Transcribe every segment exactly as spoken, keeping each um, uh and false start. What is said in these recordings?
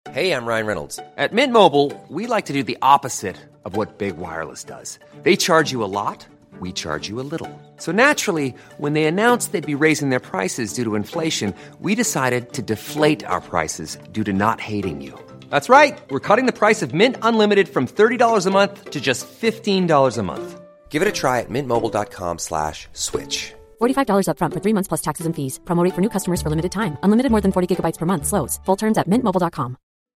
Hey, I'm Ryan Reynolds. At Mint Mobile, we like to do the opposite of what Big Wireless does. They charge you a lot, we charge you a little. So naturally, when they announced they'd be raising their prices due to inflation, we decided to deflate our prices due to not hating you. That's right. We're cutting the price of Mint Unlimited from thirty dollars a month to just fifteen dollars a month. Give it a try at mintmobile.com slash switch. forty-five dollars up front for three months plus taxes and fees. Promo rate for new customers for limited time. Unlimited more than forty gigabytes per month. Slows full terms at mint mobile dot com.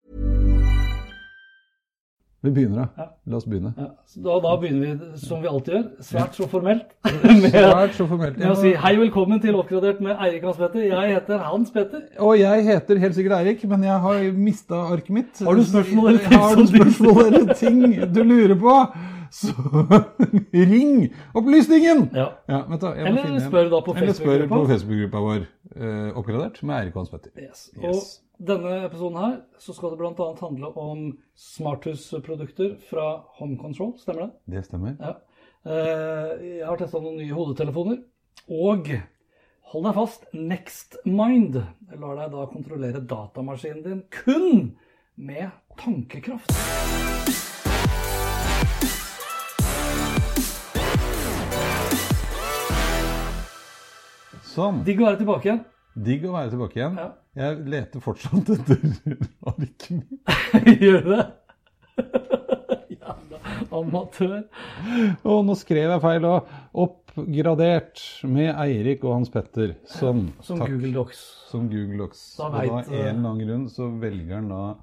Vi begynner da. Ja. La oss begynne. Ja, da, da begynner vi som vi alltid gjør, svært så formelt. med, Svært så formelt. med å si hei, velkommen til Oppgradert med Eirik Hans Petter. Jeg heter Hans Petter. Og jeg heter helt sikkert Eirik, men jeg har mistet arket mitt. Har du spørsmål eller ting har du spørsmål eller ting du lurer på? Så ring opplysningen! Ja. Ja, vent da, jeg må eller finne en. spør da på Facebook-gruppa. Eller spør på Facebook-gruppa. Facebook-gruppa vår, uh, Oppgradert med Eirik Hans Petter. Yes. Og Yes. denne episoden her, så skal det blant annet handle om smarthusprodukter fra Home Control, stemmer det? Det stemmer. Ja. Eh, Jeg har testet noen nye hodetelefoner, og hold deg fast, NextMind lar deg da kontrollere datamaskinen din kun med tankekraft. Sånn. Digg å være tilbake igjen. Digg å være tilbake igjen. Ja. Jeg leter fortsatt etter arket mitt. Gjør du det? Jævla amatør. Og nå skrev jeg feil da. Oppgradert med Eirik og Hans Petter. Sånn. Som Takk. Google Docs. Som Google Docs. Da og da vet, av en eller annen grunn så velger han da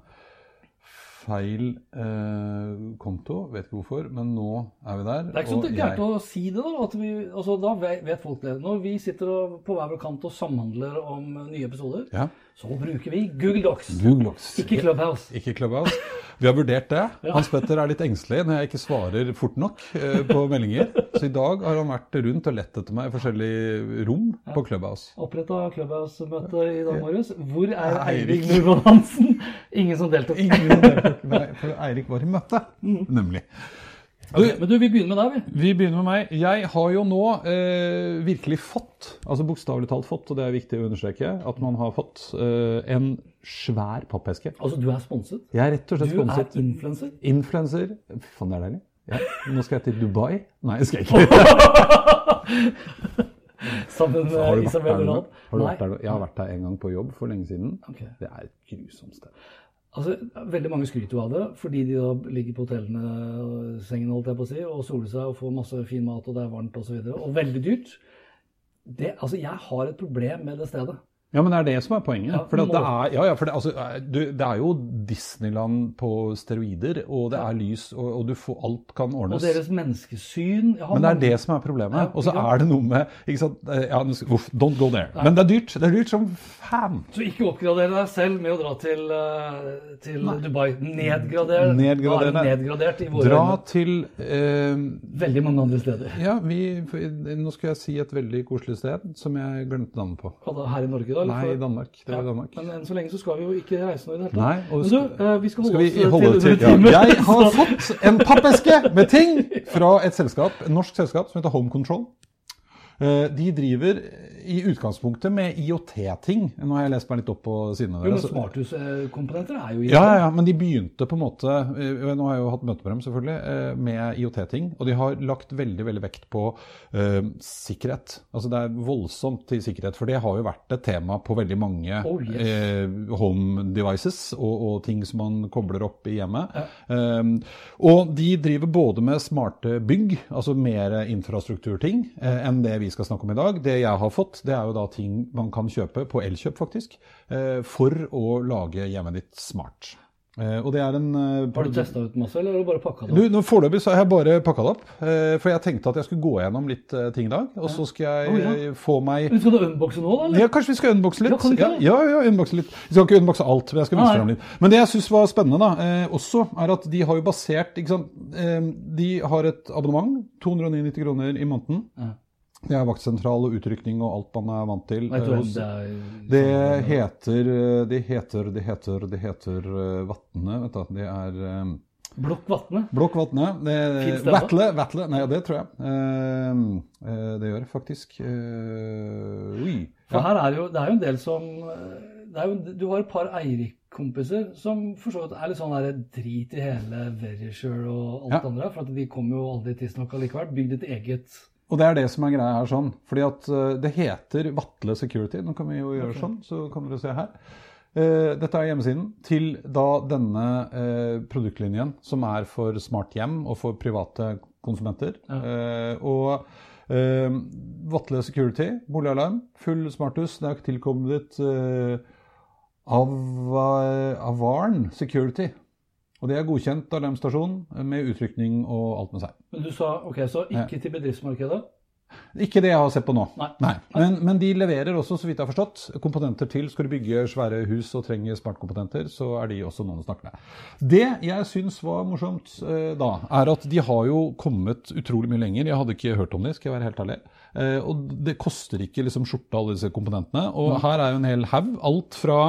feil eh, konto. Vet ikke hvorfor, men nå er vi der. Det er ikke så gærent å si det da, at vi, altså, da vet folk det. Når vi sitter og, på hver vår kant og samhandler om nye episoder, Ja. så bruker vi Google Docs. Google Docs. Ikke Clubhouse. Ikke Clubhouse. Vi har vurdert det. Hans Petter er litt engstelig når jeg ikke svarer fort nok eh, på meldinger. Så i dag har han vært rundt og lett etter meg i forskjellige rom på Clubhouse. Opprettet Clubhouse-møte i dag morges. Hvor er Eirik. Eirik Nordmann Hansen? Ingen som deltok. Ingen som deltok. Nei, for Eirik var i møte, nemlig. Ok, men du, vi begynner med deg, vi. Vi begynner med meg. Jeg har jo nå eh, virkelig fått, altså bokstavelig talt fått, og det er viktig å understreke, at man har fått eh, en svær pappeske. Altså, du er sponset? Jeg er rett og slett Du sponset. er influencer? Influencer. Fy faen, det er deilig. Ja. Nå skal jeg til Dubai. Nei, jeg skal ikke. Sammen Har du med vært Isabel der nå? Rad? Har du Nei. vært der nå? Jeg har vært der en gang på jobb for lenge siden. Ok. Det er et grusomt sted. Altså, veldig mange skryter jo av det, fordi de da ligger på hotellene, sengen holdt jeg på å si, og soler seg og får masse fin mat, og det er varmt og så videre, og veldig dyrt. Det, altså, jeg har et problem med det stedet. Ja, men det er det som er poenget. Ja, for det, nå- det er, ja, ja, for det, altså, du, det er jo Disneyland på steroider, og det er lys, og, og du får, alt kan Og ordnes. deres menneskesyn. Jeg har Men det er mange- det som er problemet. Ja, Og så ikke er det noe med, ikke sant, ja, nå skal- uff, don't go there. Men det er dyrt, det er dyrt som fan. Så ikke oppgradere deg selv med å dra til, eh, til Dubai. Nedgrader. Nedgrader Da er deg. det nedgradert i våre Dra øyne. til, eh, Veldig mange andre steder. ja, vi, nå skal jeg si et veldig koselig sted, som jeg glemte navnet på. Hva da, her i Norge da? eller Nei, for- i Danmark. Det var i Danmark. Men enn så lenge så skal vi jo ikke reise noe i det hele tatt. Nei, og Men skal- du, eh, vi skal holde Skal vi oss holde til, til, til, ja. timen. Jeg har fått en pappeske med ting fra et selskap, et norsk selskap som heter Home Control. Eh, De driver i utgangspunktet med I O T-ting. Nå har jeg lest meg litt opp på sidene Jo, men deres. smarthuskomponenter er jo i Ja, ja, ja, men de begynte på en måte, eh, nå har jeg jo hatt møte med dem selvfølgelig, eh, med I O T-ting, og de har lagt veldig, veldig vekt på eh, sikkerhet. Altså det er voldsomt til sikkerhet, for det har jo vært et tema på veldig mange Oh, yes. eh, home devices og, og ting som man kobler opp i hjemmet. Eh, og de driver både med smarte bygg, altså mer infrastrukturting eh, enn det vi skal snakke om i dag. Det jeg har fått, det er jo da ting man kan kjøpe på Elkjøp faktisk, eh, for å lage hjemmet ditt smart. Eh, og det er en... eh, Har du testet ut masse, eller har du bare pakket det Du, opp? nå foreløpig så har jeg bare pakket det opp, eh, for jeg tenkte at jeg skulle gå gjennom litt eh, ting i dag, og så skal jeg Oh, ja. eh, få meg... Men skal du unboxe nå da, eller? Ja, kanskje vi skal unboxe litt. Ja, kan vi ikke det? ja, ja, unboxe litt. Vi skal ikke unboxe alt, men jeg skal vise Nei. frem litt. Men det jeg synes var spennende da, eh, også, er at de har jo basert, ikke sant, eh, de har et abonnement, to hundre nittini kroner i måneden. Ja. Det er vaktsentral og utrykning og alt man er vant til. Vet du Eh, hvem hos- det er? Det heter, det heter, det heter, det heter uh, Vatne, vet du, det er um, Blokk Vatne. Blokk Vatne, det, Finns det Vattle, Vattle, nei, det tror jeg. Uh, uh, det gjør faktisk. Uh, ui. For Ja. her er jo, det er jo en del som, det er jo, du har et par Eirik kompiser som for så vidt er litt sånn der drit i hele Verisure og alt Ja. andre, for at de kommer jo aldri tidsnok allikevel, bygd et eget... Og det er det som er greia her sånn, fordi at uh, det heter Vatle Security, nå kan vi jo gjøre okay. sånn, så kan dere se her. Uh, dette er hjemmesiden til da denne uh, produktlinjen som er for smart hjem og for private konsumenter. Ja. Uh, og uh, Vatle Security, boligalarm, full smarthus, det er tilkommet uh, av uh, Avarn Security. Og det er godkjent alarmstasjon med utrykning og alt med seg. Men du sa, ok, så ikke til bedriftsmarkedet? Ikke det jeg har sett på nå. Nei. Nei. Men, men de leverer også, så vidt jeg har forstått, komponenter til. Skal du bygge svære hus og trenger smartkomponenter, så er de også noen å snakke med. Det jeg synes var morsomt eh, da, er at de har jo kommet utrolig mye lenger. Jeg hadde ikke hørt om det, skal jeg være helt ærlig. Eh, og det koster ikke liksom skjorte alle disse komponentene. Og mm. her er jo en hel haug. Alt fra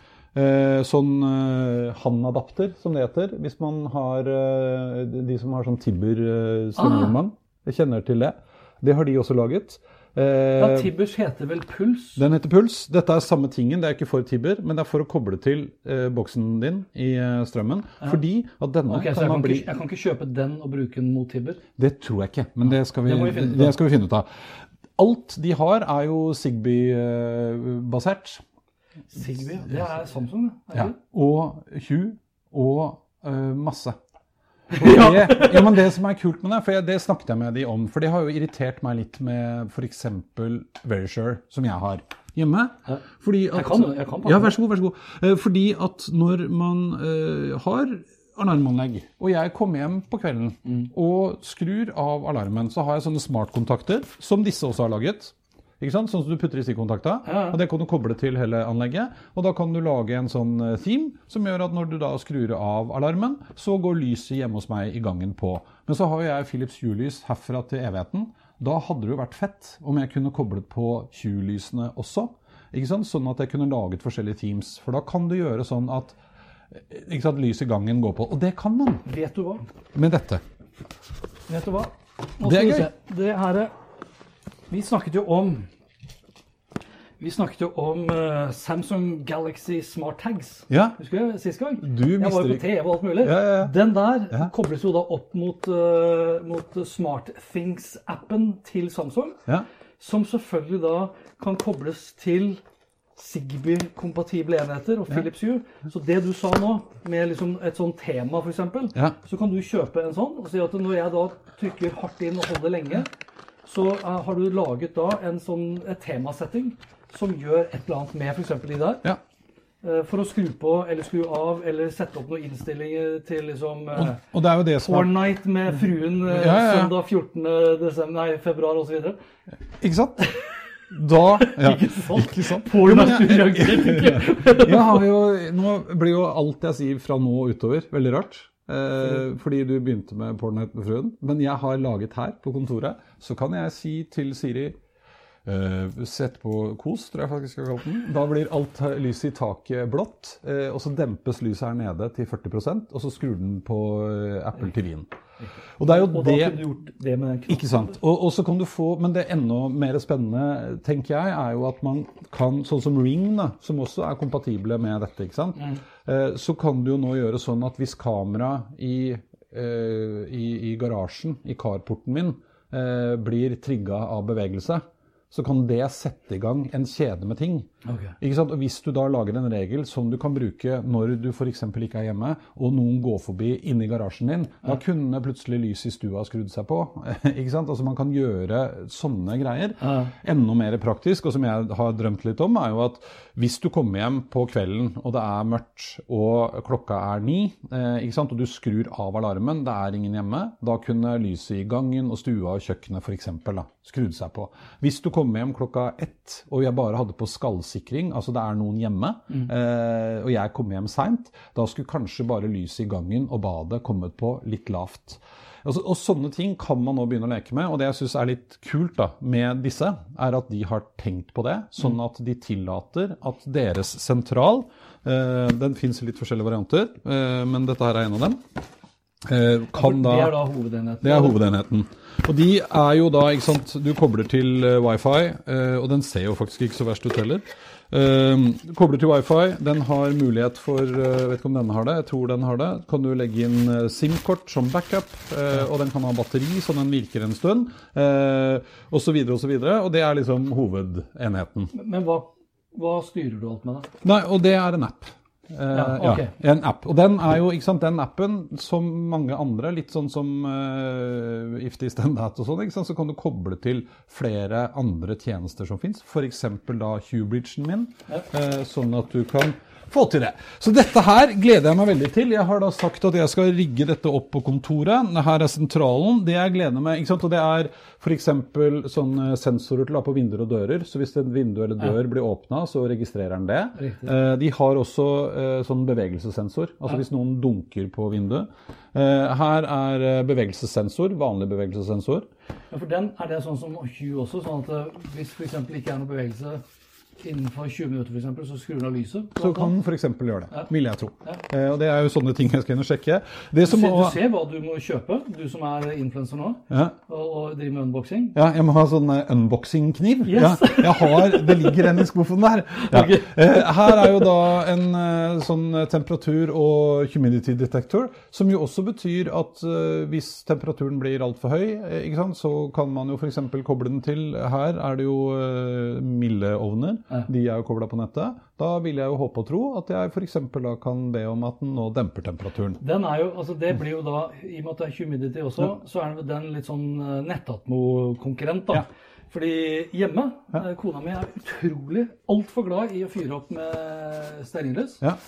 eh, sånn eh, handadapter, som det heter. Hvis man har, eh, de som har sånn Tibber eh, strømmålmann, jeg kjenner til det. Det har de også laget. Eh, ja, Tibbers heter vel Puls? Den heter Puls. Dette er samme tingen, det er ikke for Tibber, men det er for å koble til eh, boksen din i eh, strømmen. Ja. Fordi at denne okay, kan jeg man kan bli... Ikke, jeg kan ikke kjøpe den og bruke den mot Tibber? Det tror jeg ikke, men det skal vi, det må vi finne ut av. Det skal vi finne ut av. Alt de har er jo Zigbee-basert. Zigbee, det er Samsung, er ja. Og Hue og uh, masse. Det, ja, men det som er kult med det, for jeg, det snakket jeg med de om, for det har jo irritert meg litt med for eksempel Verisure, som jeg har hjemme. Fordi at, jeg kan jo, jeg kan ja, vær så god, vær så god. Fordi at når man uh, har alarmanlegg, og jeg kommer hjem på kvelden mm. og skrur av alarmen, så har jeg sånne smartkontakter, som disse også har laget. Ikke sant? Sånn som du putter i stikkontakta, ja, ja. Og det kan du koble til hele anlegget, og da kan du lage en sånn theme, som gjør at når du da skrur av alarmen, så går lyset hjemme hos meg i gangen på. Men så har jeg Philips Hue-lys herfra til evigheten. Da hadde det jo vært fett om jeg kunne koblet på Hue-lysene også, ikke sant? Sånn at jeg kunne laget forskjellige themes, for da kan du gjøre sånn at, ikke sant, lys i gangen går på, og det kan man. Vet du hva? Med dette. Vet du hva? Nå det er gøy. Se. Det her er... Vi snakket jo om, vi snakket jo om uh, Samsung Galaxy Smart Tags. Ja. Husker du sist gang? Du jeg var jo på T V og alt mulig. Ja, ja, ja. Den der ja. kobles jo da opp mot, uh, mot Smart Things-appen til Samsung, ja. som selvfølgelig da kan kobles til Zigbee-kompatible enheter og Philips Hue. Ja. Så det du sa nå, med liksom et sånt tema for eksempel, ja. så kan du kjøpe en sånn, og si at når jeg da trykker hardt inn og holder lenge, så uh, har du laget da en sånn et temasetting som gjør et eller annet med for eksempel de der. Ja. Uh, for å skru på eller skru av, eller sette opp noen innstillinger til liksom uh, og, og det er jo det som Porn Night med fruen uh, ja, ja, ja. søndag fjortende desember, nei, februar og så videre. Ikke sant? Da, ja. Ikke sant? Ikke sant? Porn Night, jeg har jo, nå blir jo alt jeg sier fra nå utover veldig rart. Eh, fordi du begynte med Porn Night med fruen, men jeg har laget her på kontoret, så kan jeg si til Siri eh, sett på kos, tror jeg faktisk jeg har kalt den. Da blir alt lyset i taket blått, eh, og så dempes lyset her nede til førti prosent, og så skrur den på eh, Apple T V-en. Og det er jo og det, da kunne du gjort det med den knappen. Ikke sant? Og, og så kan du få, men det enda mer spennende, tenker jeg, er jo at man kan, sånn som Ring da, som også er kompatible med dette, ikke sant? Mm. Eh, så kan du jo nå gjøre sånn at hvis kamera i, eh, i, i garasjen, i carporten min, eh, blir trigget av bevegelse, så kan det sette i gang en kjede med ting. Okay. Ikke sant? Og hvis du da lager en regel som du kan bruke når du for eksempel ikke er hjemme, og noen går forbi inne i garasjen din, ja. Da kunne plutselig lys i stua skrudd seg på. Ikke sant? Altså man kan gjøre sånne greier. Ja. Enda mer praktisk, og som jeg har drømt litt om, er jo at hvis du kommer hjem på kvelden, og det er mørkt, og klokka er ni, eh, ikke sant? Og du skrur av alarmen, det er ingen hjemme, da kunne lyset i gangen og stua og kjøkkenet for eksempel da, skrudd seg på. Hvis du kommer hjem klokka ett, og jeg bare hadde på skallsikring, altså det er noen hjemme, mm. eh, og jeg kommer hjem sent, da skulle kanskje bare lyset i gangen og badet kommet på litt lavt. Altså, og sånne ting kan man nå begynne å leke med, og det jeg synes er litt kult da, med disse, er at de har tenkt på det, sånn at de tillater at deres sentral, eh, den finnes i litt forskjellige varianter, eh, men dette her er en av dem, eh, kan det da... er da hovedenheten. Det er hovedenheten. Og de er jo da, ikke sant, du kobler til uh, Wi-Fi, uh, og den ser jo faktisk ikke så verst ut heller. Uh, kobler til Wi-Fi, den har mulighet for, uh, vet ikke om denne har det, jeg tror den har det, kan du legge inn uh, SIM-kort som backup, uh, og den kan ha batteri, så den virker en stund, uh, og så videre og så videre, og det er liksom hovedenheten. Men hva, hva styrer du alt med da? Nei, og det er en app. Uh, ja, okay. ja, en app. Og den er jo, ikke sant, den appen, som mange andre, litt sånn som uh, If This Then That og sånn, ikke sant, så kan du koble til flere andre tjenester som finnes. For eksempel da Hubridgen min, ja. uh, sånn at du kan få til det. Så dette her gleder jeg meg veldig til. Jeg har da sagt at jeg skal rigge dette opp på kontoret. Dette er sentralen. Det jeg gleder meg, ikke sant? Og det er for eksempel sånne sensorer til å ha på vinduer og dører. Så hvis et vindu eller dør ja. blir åpnet, så registrerer den det. Uh, de har også uh, sånn bevegelsessensor. Altså ja. hvis noen dunker på vinduet. Uh, her er bevegelsessensor, vanlig bevegelsessensor. Ja, for den er det sånn som Hue også, sånn at hvis for eksempel ikke er noe bevegelse innenfor tjue minutter for eksempel, så skrur den av lyset. Så kan den for eksempel gjøre det, ja. vil jeg tro. Ja. Eh, og det er jo sånne ting jeg skal inn og sjekke. Det som du, ser, må... du ser hva du må kjøpe, du som er influencer nå, ja. og, og driver med unboxing. Ja, jeg må ha sånn unboxing-kniv. Yes. Ja, jeg har, det ligger en i skuffen der. Ja. Okay. Eh, her er jo da en uh, sånn temperatur- og humidity detector, som jo også betyr at uh, hvis temperaturen blir alt for høy, eh, ikke sant, så kan man jo for eksempel koble den til. Her er det jo uh, mildeovner. Ja. De er jo koblet på nettet. Da vil jeg jo håpe og tro at jeg for eksempel da kan be om at den nå demper temperaturen. Den er jo, altså det blir jo da, i og med at det er humidity også, ja. så er den litt sånn nettatmo-konkurrent da. Ja. Fordi hjemme, ja. kona mi er utrolig alt for glad i å fyre opp med stearinlys. Ja.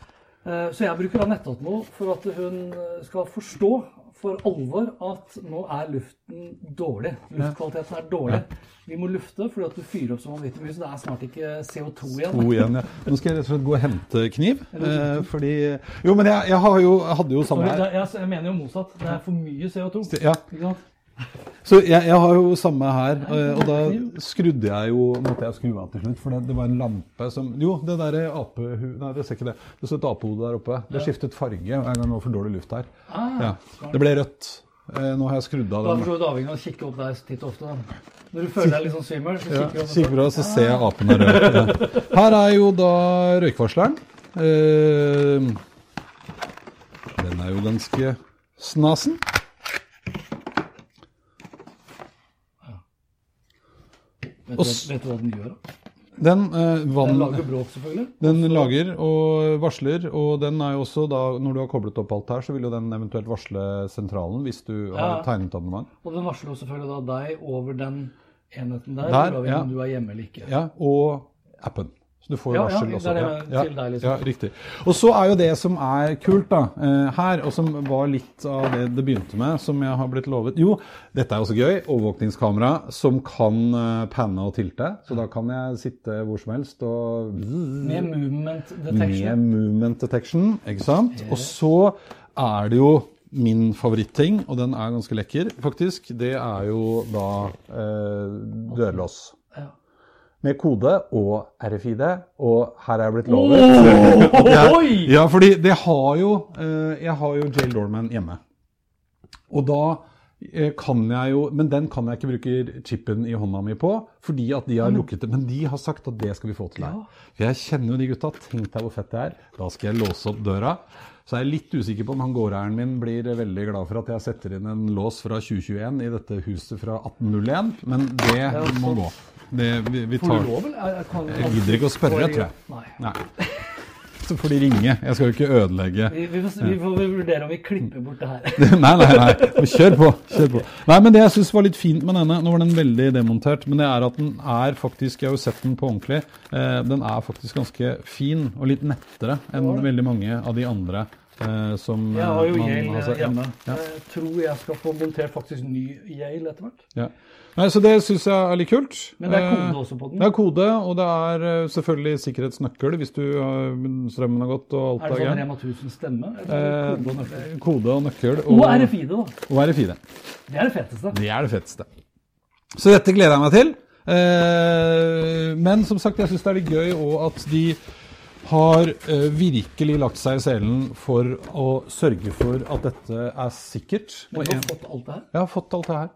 Så jeg bruker da nettatmo for at hun skal forstå for alvor at nå er luften dårlig. Luftkvaliteten er dårlig. Ja. Vi må lufte fordi at du fyrer opp som vanvittig mye, så det er snart ikke C O to igjen. To igjen, ja. Nå skal jeg rett og slett gå og hente kniv, eh, fordi... Jo, men jeg, jeg, har jo, jeg hadde jo samme her. Jeg, jeg mener jo motsatt. Det er for mye C O to. Ja. Ikke sant? Så jeg, jeg har jo samme her, og da skrudde jeg jo, måtte jeg skru av til slutt, for det, det var en lampe som, jo, det der apehu, nei, det ser ikke det, det står et apehode der oppe, det skiftet farge, og jeg var for dårlig luft her. Ja, det ble rødt. Nå har jeg skrudd av den. Da får du avhengig av å kikke opp der titt og ofte. Når du føler deg litt sånn svimmel, så kikker du opp. Kikker bra, så ser jeg apen er rød. Ja. Her er jo da røykvarsleren. Den er jo ganske snasen. Vet du, vet du hva den gjør da? Den, eh, vann, den lager bråk selvfølgelig. Den lager og varsler, og den er jo også da, når du har koblet opp alt her, så vil jo den eventuelt varsle sentralen hvis du ja. har tegnet abonnement. Og den varsler jo selvfølgelig da deg over den enheten der, der uavhengig ja. om du er hjemme eller ikke. Ja, og appen. Så du får ja, varsel ja, også. Ja, ja, til deg liksom. Ja, riktig. Og så er jo det som er kult da, eh, her, og som var litt av det det begynte med, som jeg har blitt lovet. Jo, dette er også gøy, overvåkningskamera som kan uh, panne og tilte, så da kan jeg sitte hvor som helst og... Med movement detection. Med movement detection, ikke sant? Og så er det jo min favoritting, og den er ganske lekker, faktisk. Det er jo da eh, dørlås. Med kode og R F I D, og her er jeg blitt lovet. Oh, jeg, ja, fordi det har jo, jeg har jo Jail Doorman hjemme. Og da kan jeg jo, men den kan jeg ikke bruke chippen i hånda mi på, fordi at de har lukket det, men de har sagt at det skal vi få til deg. For jeg kjenner jo de gutta, tenk deg hvor fett det er. Da skal jeg låse opp døra. Så jeg er litt usikker på om han gårdeieren min blir veldig glad for at jeg setter inn en lås fra tjue tjueen i dette huset fra atten null én, men det må gå. Det, vi, vi tar... Får du lov, eller? Jeg, kan... jeg gidder ikke å spørre, tror jeg. Nei. Nei. Så får de ringe. Jeg skal jo ikke ødelegge. Vi, vi, får, vi får vurdere om vi klipper bort det her. nei, nei, nei. Kjør på, kjør på. Nei, men det jeg synes var litt fint med denne, nå var den veldig demontert, men det er at den er faktisk, jeg har jo sett den på ordentlig, eh, den er faktisk ganske fin og litt nettere enn veldig mange av de andre. Eh, som jeg har jo man, Yale altså, hjemme. Ja. Jeg tror jeg skal få montert faktisk ny Yale etter hvert. Ja. Nei, så det synes jeg er litt kult. Men det er kode også på den? Det er kode, og det er selvfølgelig sikkerhetsnøkkel hvis du har strømmen har gått og alt er det. Er det sånn Rema tusen stemme? Eller kode og nøkkel? Eh, kode og nøkkel. Og, og R F I D da. Og R F I D. Det er det feteste. Det er det feteste. Så dette gleder jeg meg til. Eh, men som sagt, jeg synes det er litt gøy og at de har uh, virkelig lagt seg i selen for å sørge for at dette er sikkert. Men du har fått alt det her? Jeg har fått alt det her.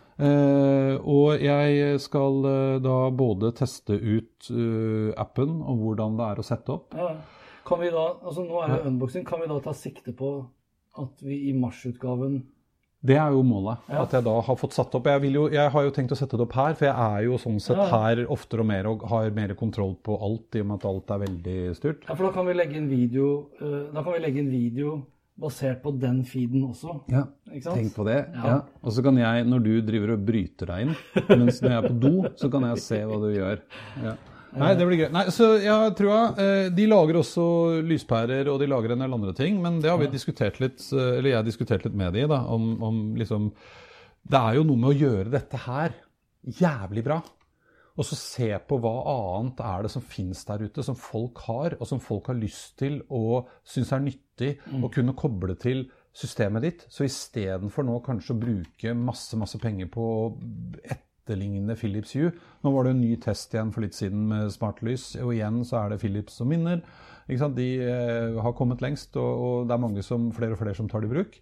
Uh, og jeg skal uh, da både teste ut uh, appen og hvordan det er å sette opp. Ja. Kan vi da, altså nå er det unboxing, kan vi da ta sikte på at vi i marsutgaven... Det er jo målet, ja. At jeg da har fått satt opp. Jeg, vil jo, jeg har jo tenkt å sette det opp her, for jeg er jo sånn sett ja. Her oftere og mer og har mer kontroll på alt, i og med at alt er veldig styrt. Ja, for da kan vi legge en video, uh, da kan vi legge en video basert på den feeden også. Ja, ikke sant? Tenk på det. Ja. Ja. Og så kan jeg, når du driver og bryter deg inn, mens når jeg er på do, så kan jeg se hva du gjør. Ja. Nei, det blir gøy. Nei, så jeg tror jeg, de lager også lyspærer, og de lager en del andre ting, men det har vi diskutert litt, eller jeg har diskutert litt med de da, om, om liksom, det er jo noe med å gjøre dette her jævlig bra, og så se på hva annet er det som finnes der ute, som folk har, og som folk har lyst til, og synes er nyttig, mm. å kunne koble til systemet ditt, så i stedet for nå kanskje å bruke masse, masse penger på et lignende Philips Hue. Nå var det en ny test igjen for litt siden med smartlys, og igjen så er det Philips som vinner. Ikke sant? De eh, har kommet lengst, og, og det er mange som, flere og flere som tar det i bruk.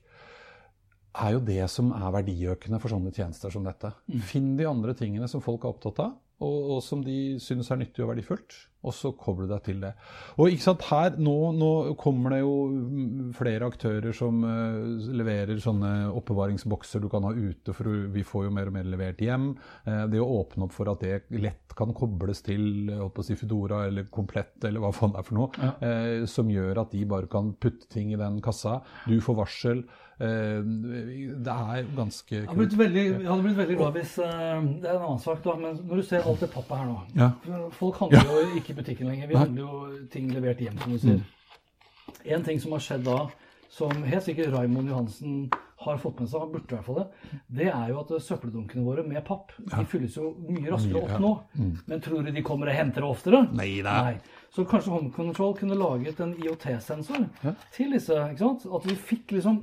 Er jo det som er verdiøkende for sånne tjenester som dette. Mm. Finn de andre tingene som folk er opptatt av, og, og som de synes er nyttig og verdifullt, og så kobler deg til det. Og ikke sant, her, nå, nå kommer det jo flere aktører som uh, leverer sånne oppbevaringsbokser du kan ha ute, for vi får jo mer og mer levert hjem. Uh, det å åpne opp for at det lett kan kobles til, jeg holdt på å si Fedora, eller Komplett, eller hva faen det er for noe, ja. uh, som gjør at de bare kan putte ting i den kassa. Du får varsel. Uh, det er ganske kult. Jeg hadde blitt veldig, jeg hadde blitt veldig glad hvis, uh, det er en annen sak da, men når du ser alt det pappet her nå, ja. Folk handler jo ikke i butikken lenger, vi handler jo ting levert hjem, som du sier. Mm. En ting som har skjedd da, som helt sikkert Raimond Johansen har fått med seg, han burde i hvert fall det, det er jo at søppeldunkene våre med papp, de ja. Fylles jo mye raskere opp nå, mm. men tror du de kommer og henter det oftere? Nei, Nei. Så kanskje Home Control kunne laget en I O T-sensor ja. Til disse, ikke sant? At vi fikk liksom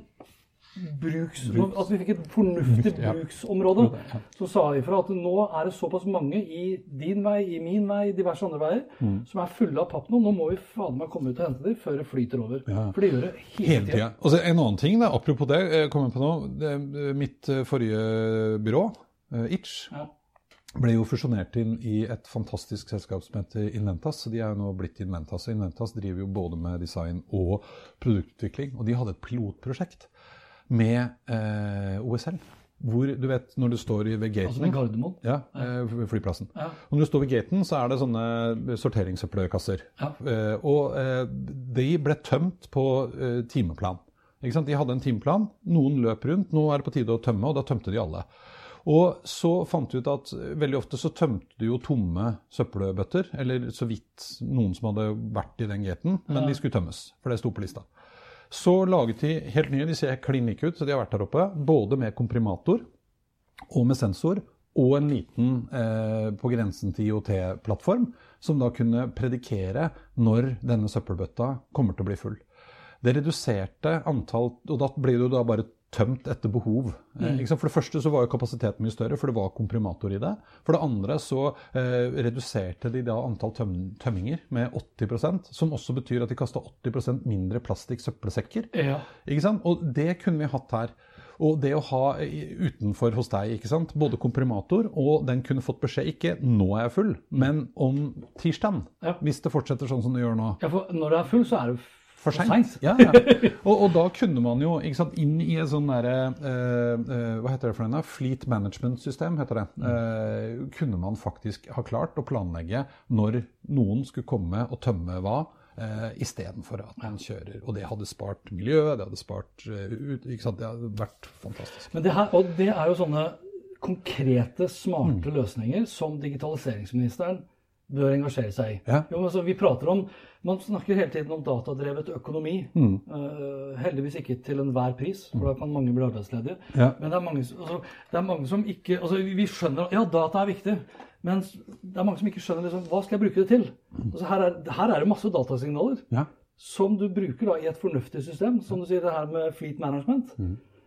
Bruks, bruks. At vi fikk et fornuftig ja. Bruksområde, ja. Så sa vi fra at nå er det såpass mange i din vei, i min vei, diverse andre veier, mm. som er fulle av papp nå. Nå må vi faen meg komme ut og hente dem før det flyter over. Ja. For det gjør det hele, hele tiden. Og så en annen ting, da, apropos det, jeg kommer på nå, det, mitt forrige byrå, Itch, ja. Ble jo fusjonert inn i et fantastisk selskap som heter Inventas, så de er jo nå blitt Inventas, og Inventas driver jo både med design og produktutvikling, og de hadde et pilotprosjekt med eh, O S L, hvor du vet, når du står ved gaten... Altså med Gardermoen? Ja, eh, flyplassen. Ja. Og når du står ved gaten, så er det sånne sorteringssøppelkasser. Ja. Eh, og eh, de ble tømt på eh, timeplan. Ikke sant? De hadde en timeplan, noen løp rundt, nå er det på tide å tømme, og da tømte de alle. Og så fant vi ut at veldig ofte så tømte du jo tomme søppelbøtter, eller så vidt noen som hadde vært i den gaten, men ja. De skulle tømmes, for det sto på lista. Så laget de helt nye, de ser klin like ut, så de har vært der oppe, både med komprimator og med sensor, og en liten eh, på grensen til I O T-plattform, som da kunne predikere når denne søppelbøtta kommer til å bli full. Det reduserte antall, og da ble det jo da bare tømt etter behov. Mm. Eh, for det første så var jo kapasiteten mye større, for det var komprimator i det. For det andre så eh, reduserte de da antall tøm tømminger med åtti prosent, som også betyr at de kastet åtti prosent mindre plastikk-søppelsekker. Ja. Ikke sant? Og det kunne vi hatt her. Og det å ha utenfor hos deg, ikke sant? Både komprimator, og den kunne fått beskjed, ikke nå er jeg full, men om tirsdagen, ja. Hvis det fortsetter sånn som det gjør nå. Ja, for når du er full så er du for sent. Ja, ja. Og, og da kunne man jo, ikke sant, inn i et sånn der, uh, uh, hva heter det for denne? Fleet management system heter det. Uh, kunne man faktisk ha klart å planlegge når noen skulle komme og tømme hva, uh, i stedet for at man kjører. Og det hadde spart miljø, det hadde spart uh, ut, ikke sant, det hadde vært fantastisk. Men det her, og det er jo sånne konkrete, smarte mm. løsninger som digitaliseringsministeren bør engasjere seg i. Ja. Jo, altså, vi prater om, man snakker hele tiden om datadrevet økonomi, mm. uh, heldigvis ikke til enhver pris, for da kan mange bli arbeidsledige, ja. Men det er, mange, altså, det er mange som ikke, altså vi skjønner, ja, data er viktig, men det er mange som ikke skjønner liksom, hva skal jeg bruke det til? Altså, her, er, her er det masse datasignaler, ja. Som du bruker da, i et fornuftig system, som du sier det her med fleet management. Mm.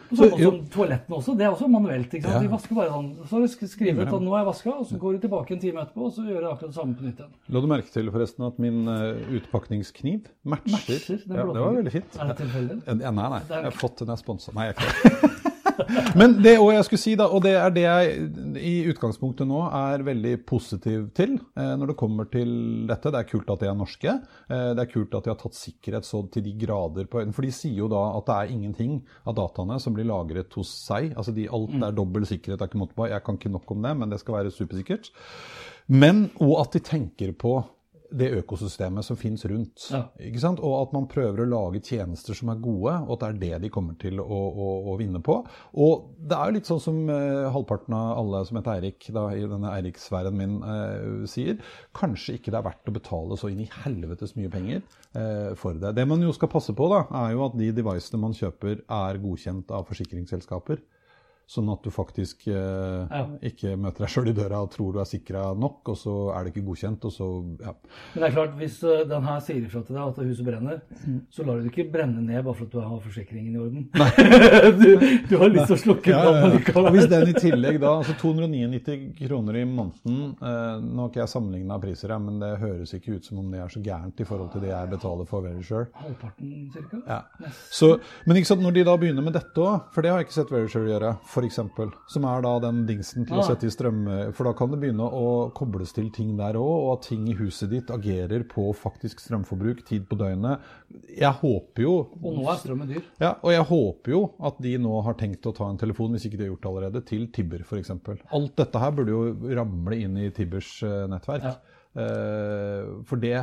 Sånn som toalettene også, det er også manuelt, ikke sant? Ja. De vasker bare sånn, så har du skrevet at nå er jeg vasket, og så går du tilbake en time etterpå, og så gjør jeg akkurat det samme på nytt igjen. La du merke til forresten at min uh, utpakningskniv matcher? Matcher, det, ja, det var veldig fint. Er det tilfeldig? Ja, nei, nei, jeg har fått den jeg sponset. Nei, jeg er ikke Men det også jeg skulle si da, og det er det jeg i utgangspunktet nå er veldig positiv til eh, når det kommer til dette. Det er kult at de er norske. Eh, det er kult at de har tatt sikkerhet så til de grader på øynene. For de sier jo da at det er ingenting av dataene som blir lagret hos seg. Altså de, alt er dobbelt sikkerhet, det er ikke måte på. Jeg kan ikke nok om det, men det skal være supersikkert. Men, og at de tenker på det økosystemet som finnes rundt, ja. Ikke sant? Og at man prøver å lage tjenester som er gode, og at det er det de kommer til å, å, å vinne på. Og det er jo litt sånn som eh, halvparten av alle som heter Eirik, da, i denne Eirik-sfæren min, eh, sier, kanskje ikke det er verdt å betale så inn i helvetes mye penger eh, for det. Det man jo skal passe på da, er jo at de devicene man kjøper er godkjent av forsikringsselskaper. Sånn at du faktisk eh, ja. Ikke møter deg selv i døra og tror du er sikret nok, og så er det ikke godkjent, og så, ja. Men det er klart, hvis uh, den her sier ifra til deg at huset brenner, mm. så lar du ikke brenne ned bare for at du har forsikringen i orden. du, du har lyst til å slukke ja, ja, ja. Og hvis den i tillegg da, altså to hundre nittini kroner i måneden, eh, nå har ikke jeg sammenlignet priser her, men det høres ikke ut som om det er så gærent i forhold til det jeg betaler for Verisure. Halvparten cirka? Ja. Så, men ikke sant, når de da begynner med dette også, for det har jeg ikke sett Verisure gjøre, for eksempel, som er da den dingsen til ah. å sette i strøm, for da kan det begynne å kobles til ting der også, og at ting i huset ditt agerer på faktisk strømforbruk, tid på døgnet. Jeg håper jo... Og nå er strømmen dyr. Ja, og jeg håper jo at de nå har tenkt å ta en telefon, hvis ikke de har gjort det allerede, til Tibber for eksempel. Alt dette her burde jo ramle inn i Tibbers nettverk. Ja. Uh, for det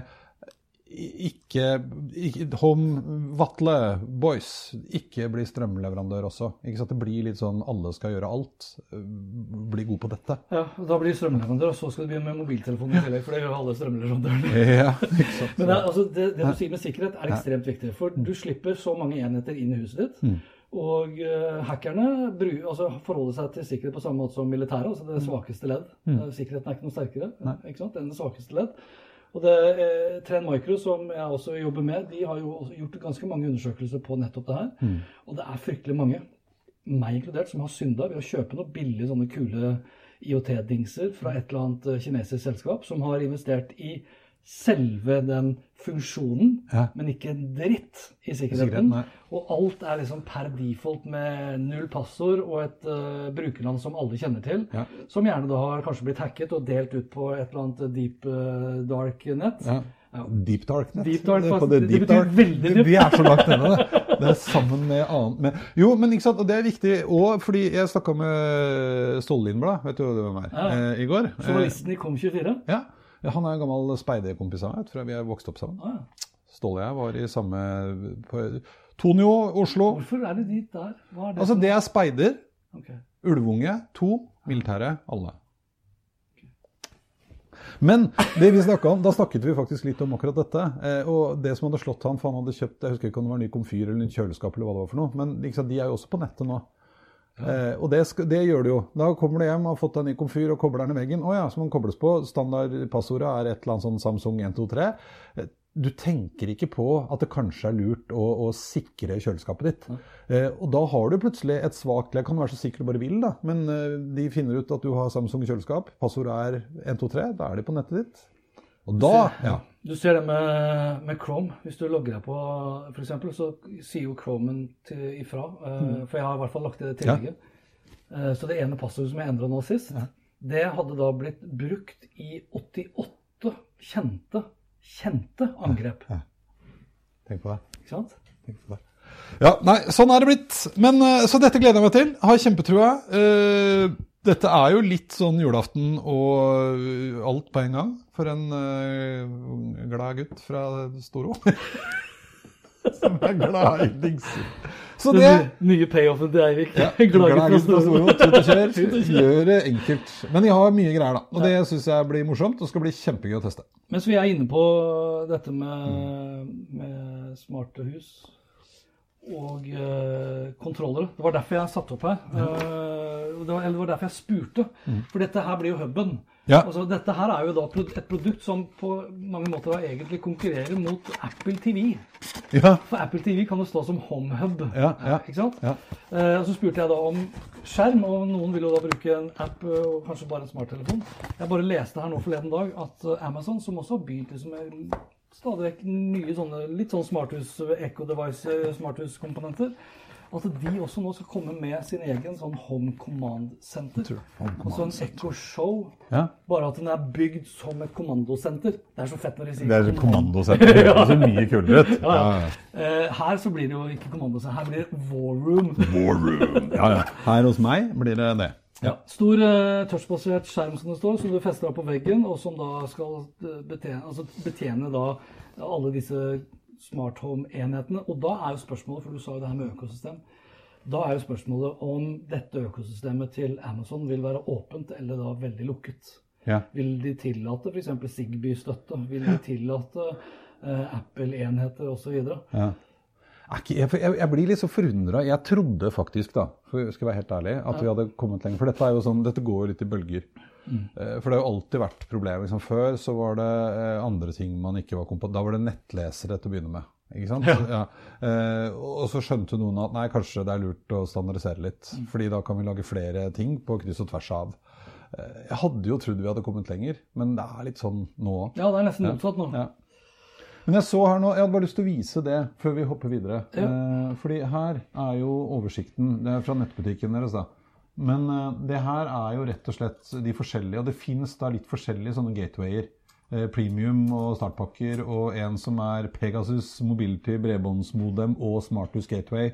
ikke, ikke Home Vatle Boys ikke bli strømleverandør også, ikke sant? Det blir litt sånn alle skal gjøre alt, bli god på dette. Ja, da blir strømleverandør, og så skal du begynne med mobiltelefonen i tillegg, for det gjør alle strømleverandørene. Ja, ikke sant. Men det, altså, det, det du sier med sikkerhet er ekstremt viktig, for du slipper så mange enheter inn i huset ditt, mm. og uh, hackerne bru, altså, forholder seg til sikkerhet på samme måte som militære, altså det svakeste ledd. Mm. Sikkerheten er ikke noe sterkere, Nei. Ikke sant? Det er den svakeste ledd. Og det eh, Trend Micro, som jeg også jobber med, de har jo også gjort ganske mange undersøkelser på nettopp det her. Mm. Og det er fryktelig mange, meg inkludert, som har syndet ved å kjøpe noen billige sånne kule I O T-dingser fra et eller annet kinesisk selskap, som har investert I selve den funksjonen, ja. Men ikke en dritt I sikkerheten. Og alt er liksom per default med null passord og et uh, brukernavn som alle kjenner til, ja. Som gjerne da har kanskje blitt hacket og delt ut på et eller annet deep uh, dark net. Ja. Ja. Deep dark net. Deep dark, det, det, det deep betyr dark. Veldig dypt. Vi er så langt nede det. Det er sammen med annet. Med. Jo, men ikke sant, og det er viktig, og fordi jeg snakket med Ståle Lindblad, vet du hva det var med, ja. eh, I går. Journalisten I Kom tjuefire. Ja. Ja, han er en gammel speiderkompis av meg, for vi har vokst opp sammen. Ah, ja. Ståle og jeg var I samme... På Tonio, Oslo. Hvorfor er det dit der? Hva er det altså, som... det er speider, okay. Ulvunge, to, militære, alle. Okay. Men det vi snakket om, da snakket vi faktisk litt om akkurat dette, eh, og det som hadde slått han, for han hadde kjøpt, jeg husker ikke om det var en ny komfyr eller en kjøleskap eller hva det var for noe, men liksom, de er jo også på nettet nå. Ja. Eh, og det, skal, det gjør det jo. Da kommer du hjem og har fått en ny komfyr og kobler den I veggen. Åja, så man kobles på. Standardpassordet er et eller annet sånn Samsung en to tre. Du tenker ikke på at det kanskje er lurt å, å sikre kjøleskapet ditt. Ja. Eh, og da har du plutselig et svagt ledd. Kan du være så sikker du bare vil da. Men eh, de finner ut at du har Samsung kjøleskap. Passordet er en to tre. Da er de på nettet ditt. Og da, ja. Du ser det med, med Chrome. Hvis du logger deg på, for eksempel, så sier jo Chromen til, ifra. Mm. For jeg har I hvert fall lagt det tillegget. Ja. Så det ene passordet som jeg endret nå sist, ja. Det hadde da blitt brukt I åttiåtte kjente, kjente angrep. Ja. Tenk på det. Ikke sant? Tenk på det. Ja, nei, sånn er det blitt. Men, så dette gleder jeg meg til. Har kjempetrua. Uh, Dette er jo litt sånn julaften og alt på en gang for en uh, glad gutt fra Storo. Som er glad I dingser. Så det... Nye payoffen til Eirik. Ja, glad gutt fra Storo. Tut og kjør. Gjør det enkelt. Men jeg har mye greier da. Og det synes jeg blir morsomt og skal bli kjempegøy å teste. Mens vi er inne på dette med, med smarte hus... og uh, kontrollere. Det var derfor jeg satt opp her. Uh, det, var, eller det var derfor jeg spurte. Mm. For dette her blir jo hubben. Ja. Altså, dette her er jo da et produkt som på mange måter da egentlig konkurrerer mot Apple T V. Ja. For Apple T V kan jo stå som home hub. Ja, ja. Ikke sant? Ja. Uh, og så spurte jeg da om skjerm, og noen vil jo da bruke en app og kanskje bare en smarttelefon. Jeg bare leste her nå forleden dag at Amazon, som også har begynt liksom med stadig vekk nye sånne, litt sånn smarthus, Echo-device, smarthus-komponenter, at de også nå skal komme med sin egen sånn Home Command Center. Altså en Echo Show, ja. Bare at den er bygd som et kommandosenter. Det er så fett når de sier det. Er et kommandosenter, det er så mye kulere ut. Ja, ja. Her så blir det jo ikke kommandosenter, her blir det War Room. War Room, ja, ja. Her hos meg blir det det. Ja. Stor uh, touchbasert skjerm som det står, som du fester på veggen, og som da skal betjene, altså betjene da alle disse smart home-enhetene. Og da er jo spørsmålet, for du sa jo det her med økosystem, da er jo spørsmålet om dette økosystemet til Amazon vil være åpent eller da veldig lukket. Ja. Vil de tillate for eksempel Zigbee-støtte? Vil de tillate uh, Apple-enheter og så videre? Ja. Jeg, jeg, jeg blir litt så forundret. Jeg trodde faktisk da, for jeg skal være helt ærlig, at vi hadde kommet lenger. For dette er jo sånn, dette går litt i bølger. Mm. For det har jo alltid vært problem. Liksom, før så var det andre ting man ikke var kompatibel. Da var det nettlesere til å begynne med. Ikke sant? Ja. Ja. Og så skjønte noen at nei, kanskje det er lurt å standardisere litt. Mm. Fordi da kan vi lage flere ting på kryss og tvers av. Jeg hadde jo trodd vi hadde kommet lenger, men det er litt sånn nå. Ja, det er nesten motsatt nå. Ja. Men jeg så her nå, jeg hadde bare lyst til å vise det før vi hopper videre. Ja. Eh, fordi her er jo oversikten, det er fra nettbutikken deres da. Men eh, det her er jo rett og slett de forskjellige, og det finnes da litt forskjellige sånne gatewayer. Eh, premium og startpakker, og en som er Pegasus Mobility bredbåndsmodem og Smarthus Gateway.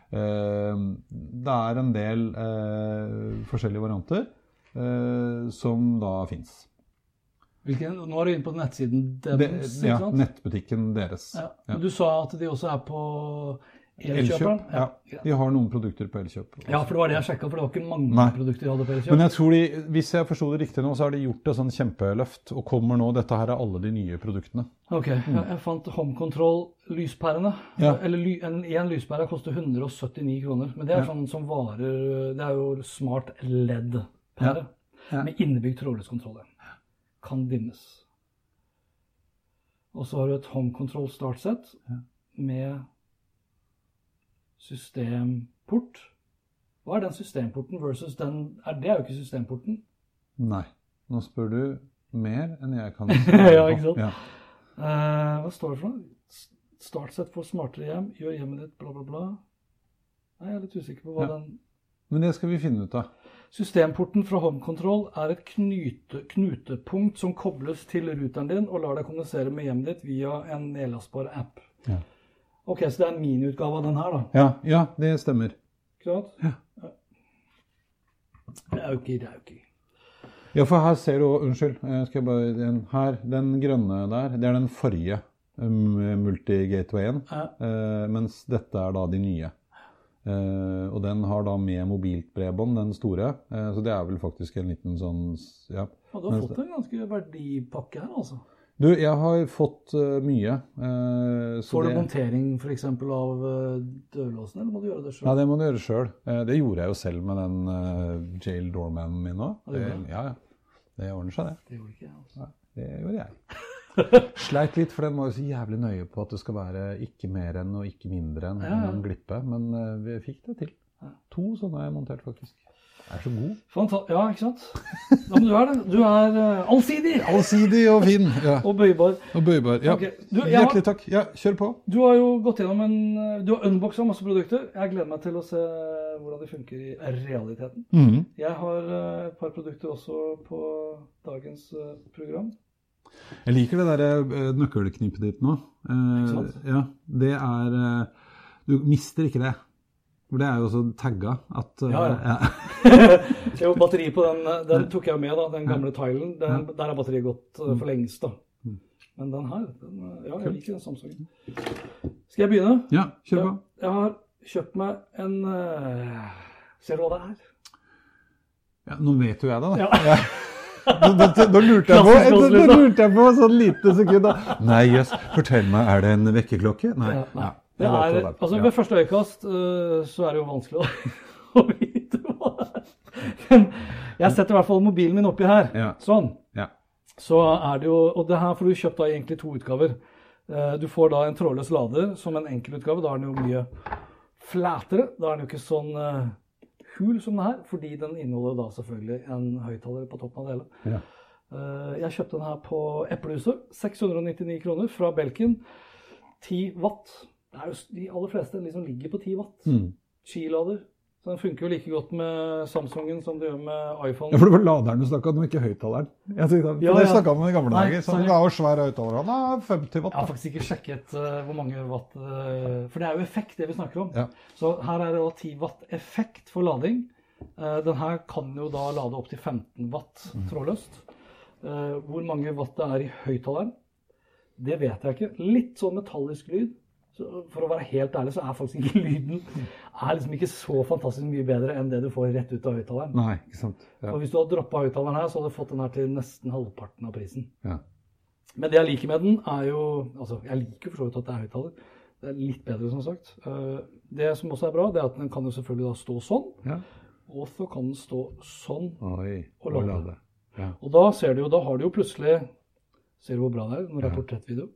Eh, det er en del eh, forskjellige varianter eh, som da finnes. Hvilken, nå er du inne på nettsiden deres, det, ja, nettbutikken deres. Ja. Ja. Du sa at de også er på Elkjøperen? Ja. Ja, de har noen produkter på Elkjøp. Ja, for det var det jeg sjekket, for det var ikke mange Nei. Produkter de hadde på Elkjøp. Men jeg tror de, hvis jeg forstod det riktig nå, så har de gjort det sånn kjempeløft, og kommer nå, dette her er alle de nye produktene. Ok, mm. jeg fant Home Control lyspærene, ja. Eller ly, en, en lyspære koster hundre og syttini kroner, men det er ja. Sånn som varer, det er jo smart L E D-pære, ja. Ja. Med innebygd trådløskontroller. Kan dimmes. Og så har du et Home Control startset ja. Med systemport. Hva er den systemporten versus den? Er det er jo ikke systemporten? Nei. Nå spør du mer enn jeg kan. Ja, ikke sant? Ja. Uh, hva står det for noe? Startset for smartere hjem. Gjør hjemmet ditt, bla bla bla. Nei, jeg er litt usikker på hva ja. Den... Men det skal vi finne ut av. Systemporten fra Home Control er et knyte, knutepunkt som kobles til ruteren din og lar deg kommunisere med hjemmet ditt via en nedlastbar app. Ja. Ok, så det er en miniutgave av den her da? Ja, ja det stemmer. Ikke sant? Ja. Det er jo ikke, det er jo ikke. Ja, for her ser du, unnskyld, skal jeg bare, den, her, den grønne der, det er den forrige um, multi-gatewayen, ja. uh, mens dette er da de nye. Uh, og den har da med mobilt bredbånd, den store, uh, så det er vel faktisk en liten sånn, ja. Ja, du har fått en ganske verdipakke her altså. Du, jeg har fått uh, mye. Uh, Får du det... montering for eksempel av uh, dørlåsen, eller må du gjøre det selv? Ja, det må du gjøre selv. Uh, det gjorde jeg jo selv med den uh, Jail Doormanen min nå. Det, ja, ja. Det ordner seg det. Det gjorde ikke jeg altså. Ja, det gjorde jeg. Sleit litt, for den var jo så jævlig nøye på at det skal være ikke mer enn og ikke mindre enn ja, ja. En glippe, men uh, vi fikk det til. Ja. To sånne har jeg montert faktisk. Jeg er så god. Fanta- ja, ikke sant? Ja, men du er det. Du er uh, allsidig. Allsidig og fin. Ja. Og bøybar. Og bøybar, ja. Okay. Du, hjertelig har, takk. Ja, kjør på. Du har jo gått gjennom en, du har unboxet masse produkter. Jeg gleder meg til å se hvordan de funker i realiteten. Mm. Jeg har uh, et par produkter også på dagens uh, program. Jeg liker det der uh, nøkkelknippet ditt nå. Uh, ja, det er, uh, du mister ikke det. For det er jo så tagga at... Uh, ja, ja. ja. Det er jo batteri på den, den tok jeg med da, den gamle Thailand. Den, der er batteriet gått uh, for lengst da. Men den her, den, ja, jeg liker den Samsungen. Skal jeg begynne? Ja, kjør på. Jeg, jeg har kjøpt meg en... Uh, ser du hva det er? Ja, nå vet jo jeg det da. Ja. Ja. Da, da, da lurte jeg på, da, da lurte jeg på sånn lite sekund da. Nei, jøss, fortell meg, er det en vekkerklokke? Nei. Ja, nei. Det Jeg vet er, hva det er. altså Ja. ved første øyekast uh, så er det jo vanskelig å, å vite hva det er. Men jeg setter i hvert fall mobilen min oppi her, Ja. sånn. Ja. Så er det jo, og det her får du kjøpt da i egentlig to utgaver. Uh, du får da en trådløs lader som en enkel utgave, da er den jo mye flatere. Da er den jo ikke sånn uh, hul som den her, fordi den inneholder da selvfølgelig en høyttaler på toppen av det hele. Ja. Uh, jeg kjøpte den her på Eplehuset, seks hundre og nittini kroner fra Belkin, ti watt. Det er jo, de aller fleste liksom ligger på ti watt. Mm. Skilader. Så den funker jo like godt med Samsungen som det gjør med iPhone. Ja, for det var laderen du snakket om, ikke høyttaleren. Jeg tenkte, for Ja, det ja. snakket om i gamle Nei, dager. Så sorry. han ga jo svær høyttaler. Han er femti watt. Jeg har Da. faktisk ikke sjekket uh, hvor mange watt, uh, for det er jo effekt det vi snakker om. Ja. Så her er det da ti watt effekt for lading. Uh, den her kan jo da lade opp til femten watt trådløst. Uh, hvor mange watt det er i høyttaleren, det vet jeg ikke. Litt sånn metallisk lyd. Så for å være helt ærlig så er faktisk ikke lyden er liksom ikke så fantastisk mye bedre enn det du får rett ut av høyttaleren. Nei, ikke sant. Ja. Og hvis du hadde droppet høyttaleren her, så hadde du fått den her til nesten halvparten av prisen. Ja. Men det jeg liker med den er jo, altså jeg liker jo for så vidt at det er høyttaler. Det er litt bedre som sagt. Uh, det som også er bra, det er at den kan jo selvfølgelig da stå sånn. Ja. Og så kan den stå sånn Oi, og og lade. lade. Ja. Og da ser du jo, da har du jo plutselig, ser du hvor bra det er når det er portrettvideo?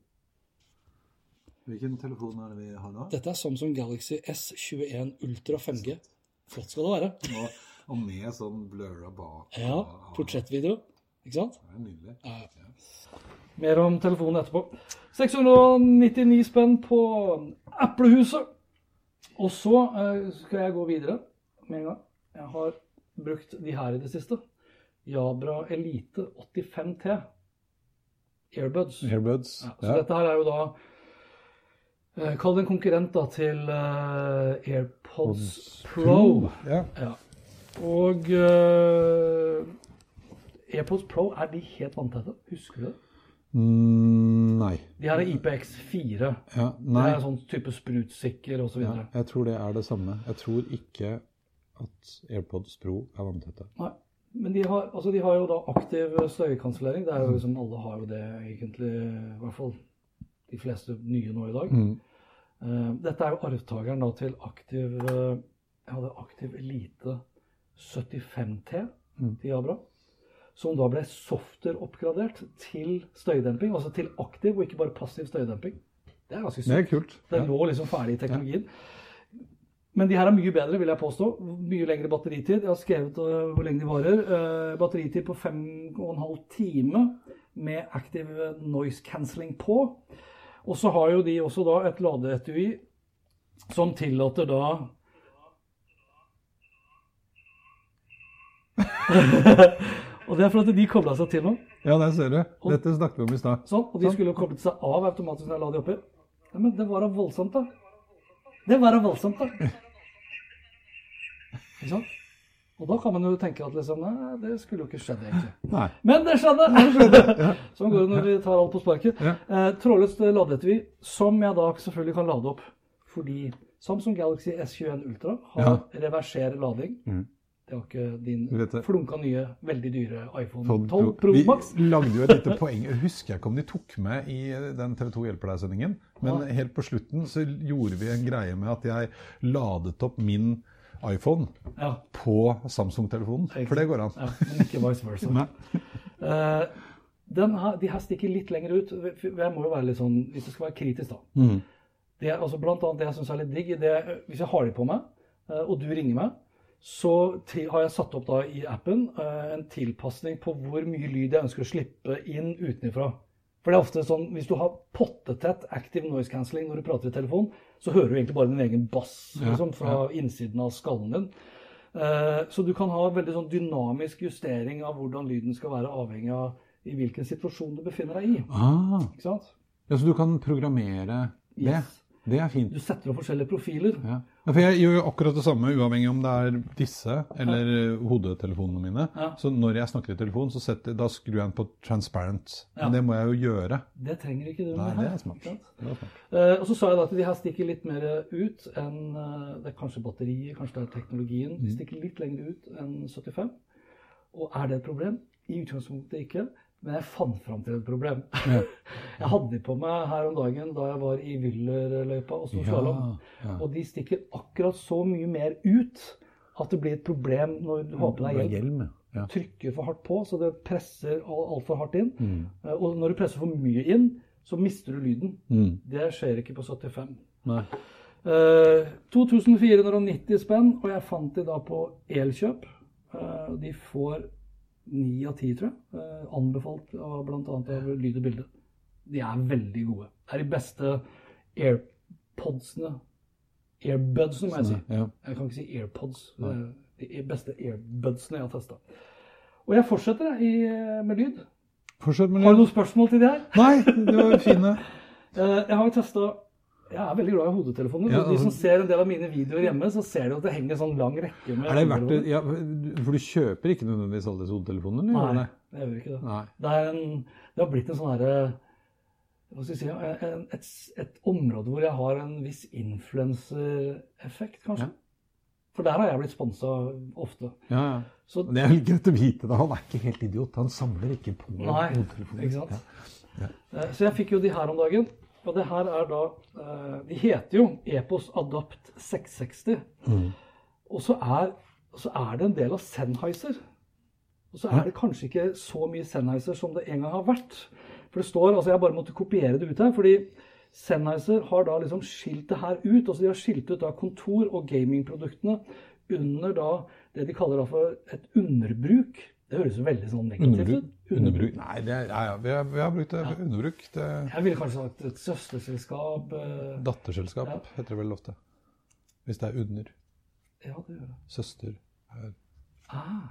Hvilken telefon er det vi har nå? Dette er Samsung Galaxy S tjueen Ultra fem G. Flott skal det være. Og, og med sånn blurra bak. Ja, portrettvideo, ikke sant? Det er nydelig. Ja. Mer om telefonen etterpå. seks hundre og nittini spenn på Eplehuset. Og så eh, skal jeg gå videre med en gang. Jeg har brukt de her i det siste. Jabra Elite åttifem T. Earbuds. Earbuds. Ja, så dette her er jo da eh, kall det en konkurrent da til eh, AirPods Pro. Ja. Ja. Og eh, AirPods Pro, er de helt vanntette? Husker du det? Mm, nei. De her er I P X fire. Ja, Det nei. er sånn type sprutsikker og så Ja, videre. jeg tror det er det samme. Jeg tror ikke at AirPods Pro er vanntette. Nei. Men de har, altså de har jo da aktiv støykansellering. Det er jo liksom, alle har jo det egentlig, i hvert fall de fleste nye nå i dag. Mm. Uh, dette er jo arvtageren da til aktiv, uh, jeg hadde aktiv Elite syttifem T Mm. til Jabra, som da ble software oppgradert til støydemping, altså til aktiv og ikke bare passiv støydemping. Det er ganske Det er sykt. kult. Det Ja. lå liksom ferdig i teknologien. Men de her er mye bedre, vil jeg påstå. Mye lengre batteritid. Jeg har skrevet uh, hvor lenge de varer. Uh, batteritid på fem og en halv time med active noise cancelling på. Og så har jo de også da et ladeetui som tillater da og det er for at de koblet seg til nå. Ja, der ser du. Dette snakket vi om i stad. Sånn, og de skulle jo koblet seg av automatisk når jeg la de oppi. Ja, men det var da voldsomt da. Det var da voldsomt da. Ikke sant? Og da kan man jo tenke at liksom, nei, det skulle jo ikke skjedd egentlig. Nei. Men det skjedde! Sånn går det når vi tar alt på sparket. Ja. Eh, trådløst ladeetui, som jeg da selvfølgelig kan lade opp, fordi Samsung Galaxy S tjueen Ultra har Ja. reverser lading. Mm. Det var ikke din Du vet det. flunka nye, veldig dyre iPhone Tolv tolv Pro vi Max. lagde jo et lite poeng. Jeg husker ikke om de tok med i den T V to hjelper deg-sendingen, men Ja. helt på slutten så gjorde vi en greie med at jeg ladet opp min iPhone Ja, på Samsung-telefonen, for det går an. ja, men ikke vice versa. Nei. Eh, den her, de her stikker litt lenger ut. Jeg må jo være litt sånn, hvis det skal være kritisk da. Mm. Det er altså blant annet det jeg synes er litt digg, det, hvis jeg har de på meg, eh, og du ringer meg, så til, har jeg satt opp da i appen eh, en tilpassning på hvor mye lyd jeg ønsker å slippe inn utenifra. For det er ofte sånn, hvis du har pottetett active noise cancelling når du prater i telefon, så hører du egentlig bare din egen bass Ja, liksom, fra innsiden av skallen din. Eh, så du kan ha veldig sånn dynamisk justering av hvordan lyden skal være avhengig av i hvilken situasjon du befinner deg i. Ah, Ikke sant? ja, så du kan programmere det. Yes. Det er fint. Du setter opp forskjellige profiler. Ja. Ja, for jeg gjør jo akkurat det samme, uavhengig om det er disse eller hodetelefonene mine. Ja. Så når jeg snakker i telefon, så setter, da skrur jeg den på transparent. Ja. Men det må jeg jo gjøre. Det trenger ikke du med Nei, her. det er smart. ikke sant? Det er smart. Eh, og så sa jeg da at de her stikker litt mer ut enn eh, det er kanskje batteriet, kanskje det er teknologien. De stikker litt lenger ut enn syttifem. Og er det et problem? I utgangspunktet ikke. Men jeg fant frem til et problem. Ja. Jeg hadde de på meg her om dagen da jeg var i Villerløypa og stor slalom. Ja, ja. Og de stikker akkurat så mye mer ut at det blir et problem når du har på deg hjelm. hjelm ja. Du trykker for hardt på, så det presser alt for hardt inn. Mm. Og når du presser for mye inn, så mister du lyden. Mm. Det skjer ikke på syttifem. Nei. Uh, to tusen fire hundre og nitti spenn, og jeg fant de da på Elkjøp. Uh, de får ni av ti, tror jeg. Uh, anbefalt av, blant annet av lyd og bilde. De er veldig gode. Det er de beste AirPodsene. Airbudsene, må jeg si. Ja. Jeg kan ikke si AirPods. Det er de beste AirBudsene jeg har testet. Og jeg fortsetter i, med lyd. Fortsett med lyd. Har du noen spørsmål til det her? Nei, det var fine. uh, jeg har jo testet... Jeg er veldig glad i hodetelefoner. Ja, altså, de som ser en del av mine videoer hjemme, så ser de at det henger sånn lang rekke med... Er det verdt det? Ja, for du kjøper ikke nødvendigvis alle disse hodetelefoner? Nei, det? jeg gjør ikke det. Nei. Det, er en, det har blitt en sånn her, hva skal jeg si, en, et, et område hvor jeg har en viss influencer-effekt, kanskje. Ja. For der har jeg blitt sponset ofte. Ja, ja. Så, det er vel greit å vite da. Han er ikke helt idiot. Han samler ikke på hodetelefoner. Ikke sant? Ja. Ja. Så jeg fikk jo de her om dagen. Og det her er da, de heter jo Epos Adapt seks seksti, mm. og så er, så er det en del av Sennheiser. Og så er det kanskje ikke så mye Sennheiser som det en gang har vært. For det står, altså jeg bare måtte kopiere det ut her, fordi Sennheiser har da liksom skilt det her ut, altså de har skilt ut da kontor- og gamingproduktene under da det de kaller da for et underbruk. Det høres jo veldig sånn negativt ut. Underbruk? Nei, det er, ja, ja, vi, har, vi har brukt det ja. underbruk. Det... Jeg ville kanskje sagt et søsterselskap. Eh... Datterselskap ja. heter det vel ofte. Hvis det er under. Ja, det gjør det. Søster. Er... Ah.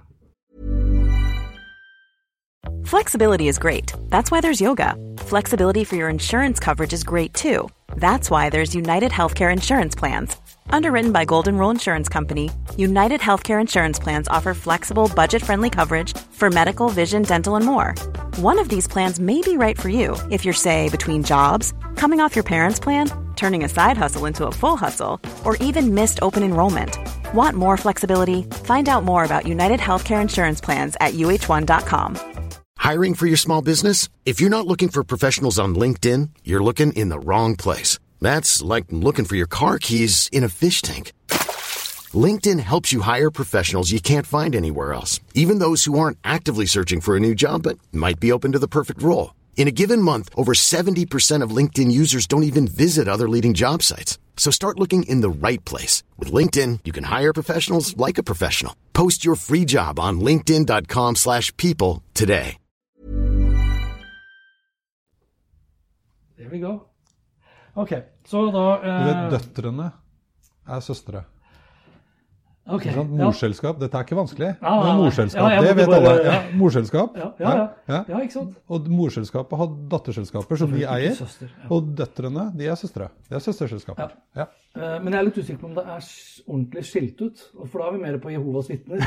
Flexibility is great. That's why there's yoga. Flexibility for your insurance coverage is great too. That's why there's United Healthcare Insurance Plans. Underwritten by Golden Rule Insurance Company, United Healthcare Insurance Plans offer flexible, budget-friendly coverage for medical, vision, dental, and more. One of these plans may be right for you if you're, say, between jobs, coming off your parents' plan, turning a side hustle into a full hustle, or even missed open enrollment. Want more flexibility? Find out more about United Healthcare Insurance Plans at U H one dot com. Hiring for your small business? If you're not looking for professionals on LinkedIn, you're looking in the wrong place. That's like looking for your car keys in a fish tank. LinkedIn helps you hire professionals you can't find anywhere else, even those who aren't actively searching for a new job but might be open to the perfect role. In a given month, over seventy percent of LinkedIn users don't even visit other leading job sites. So start looking in the right place. With LinkedIn, you can hire professionals like a professional. Post your free job on linkedin dot com slash people today. There we go. Ok, så da... Eh... Døtrene er søstre. Ok. Sånn, morselskap, dette er ikke vanskelig. Ja, ja, ja. Morselskap, ja, det vet bare... alle. Ja, morselskap. Ja, ja, ja. Ja. ja, ikke sant? Og morselskapet har datterselskaper som de eier. Søster, ja. Og døtrene, de er søstre. De er søsterselskaper. Ja. Ja. Uh, men jeg er litt usikker på om det er ordentlig skilt ut, for da er vi mer på Jehovas vitner.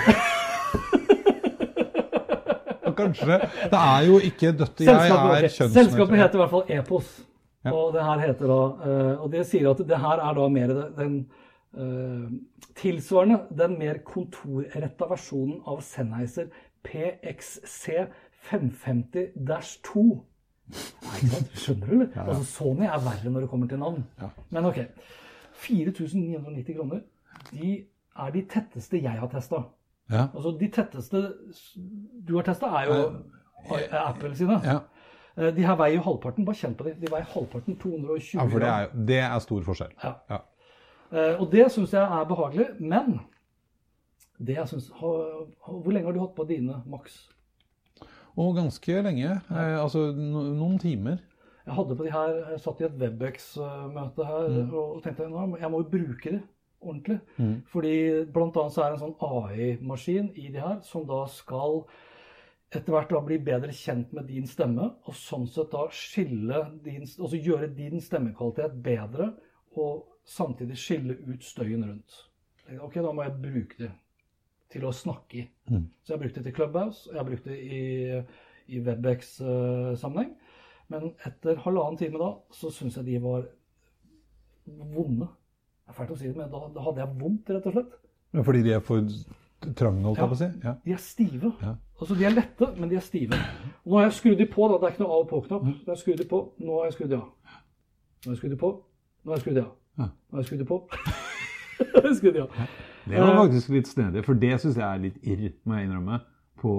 Kanskje. Det er jo ikke døtter, jeg er kjønnsnøytral. Selskapet heter i hvert fall Epos. Ja. Og det her heter da, uh, og det sier at det her er da mer den uh, tilsvarende, den mer kontorretta versjonen av Sennheiser P X C fem femti to. Nei, ikke sant? Skjønner du, eller? Ja, ja. Altså, Sony er verre når det kommer til navn. Ja. Men ok, fire tusen ni hundre og nitti kroner, de er de tetteste jeg har testet. Ja. Altså, de tetteste du har testet er jo uh, Apple sine. Ja. De her veier jo halvparten, bare kjent på det. De veier halvparten, to hundre og tjue ja, for det er, det er stor forskjell. Ja. Ja. Uh, og det synes jeg er behagelig, men det jeg synes, ha, hvor lenge har du hatt på dine, Max? Og ganske lenge, ja. eh, altså no, noen timer. Jeg hadde på de her, jeg satt i et WebEx-møte her, mm. og tenkte, nå, jeg må jo bruke det ordentlig. Mm. Fordi blant annet så er det en sånn A I-maskin i de her, som da skal... etter hvert da bli bedre kjent med din stemme, og sånn sett da skille din, altså gjøre din stemmekvalitet bedre, og samtidig skille ut støyen rundt. Ok, da må jeg bruke det til å snakke i. Mm. Så jeg har brukt det til Clubhouse, og jeg har brukt det i, i WebEx-sammenheng. Men etter halvannen time da, så synes jeg de var vonde. Det er fælt å si det, men da, da hadde jeg vondt, rett og slett. Men fordi de er for... trange, holdt jeg på å si? Ja, de er stive. Ja. Altså, de er lette, men de er stive. Nå har jeg skrudd de på, da. Det er ikke noe av- og på-knapp. Da har jeg skrudd de på. Nå har jeg skrudd de av. Nå har jeg skrudd de på. Nå har jeg skrudd de av. Nå har jeg skrudd de på. Nå har jeg skrudd de av. Det var faktisk litt snedig, for det synes jeg er litt irr, må jeg innrømme, på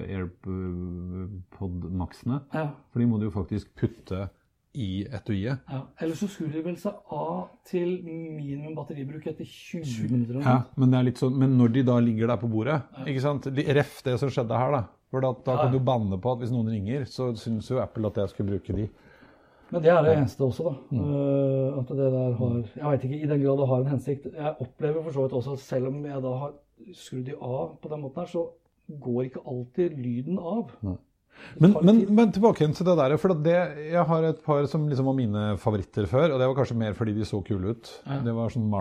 AirPod Maxene. Ja. For de må du jo faktisk putte i etuiet. Ja. Eller så skrur de vel seg av til minimum batteribruk etter tjue minutter. Ja, men det er litt sånn, men når de da ligger der på bordet, ikke sant? Ref det som skjedde her da, for da, da kan du banne på at hvis noen ringer, så synes jo Apple at jeg skulle bruke de. Men det er det eneste også da. Mm. Uh, at det der har, jeg vet ikke, i den grad det har en hensikt. Jeg opplever for så vidt også at selv om jeg da har skrudd de av på den måten her, så går ikke alltid lyden av. Nei. Men, men, men tilbake til det der, for det, jeg har et par som liksom var mine favoritter før, og det var kanskje mer fordi de så kule ut. Ja. Det var sånn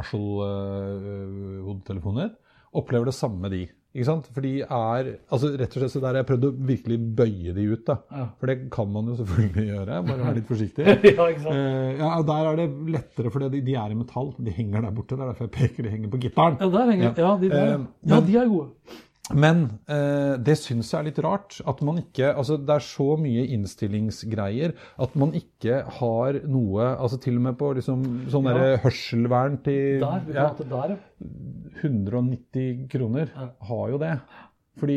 Marshall-hodetelefoner. Uh, Opplever det samme med de, ikke sant? For de er, altså rett og slett så der jeg prøvde å virkelig bøye de ut da. Ja. For det kan man jo selvfølgelig gjøre, bare være litt forsiktig. Ja, ikke sant? Uh, ja, der er det lettere, for de, de er i metall. De henger der borte, det er derfor jeg peker, de henger på gittaren. Ja, der henger, ja, de der. Uh, ja, men, de er gode. Men eh, det synes jeg er litt rart at man ikke, altså det er så mye innstillingsgreier at man ikke har noe, altså til og med på liksom sånn ja. Der hørselvern til der, ja, der, hundre og nitti kroner ja. Har jo det. Fordi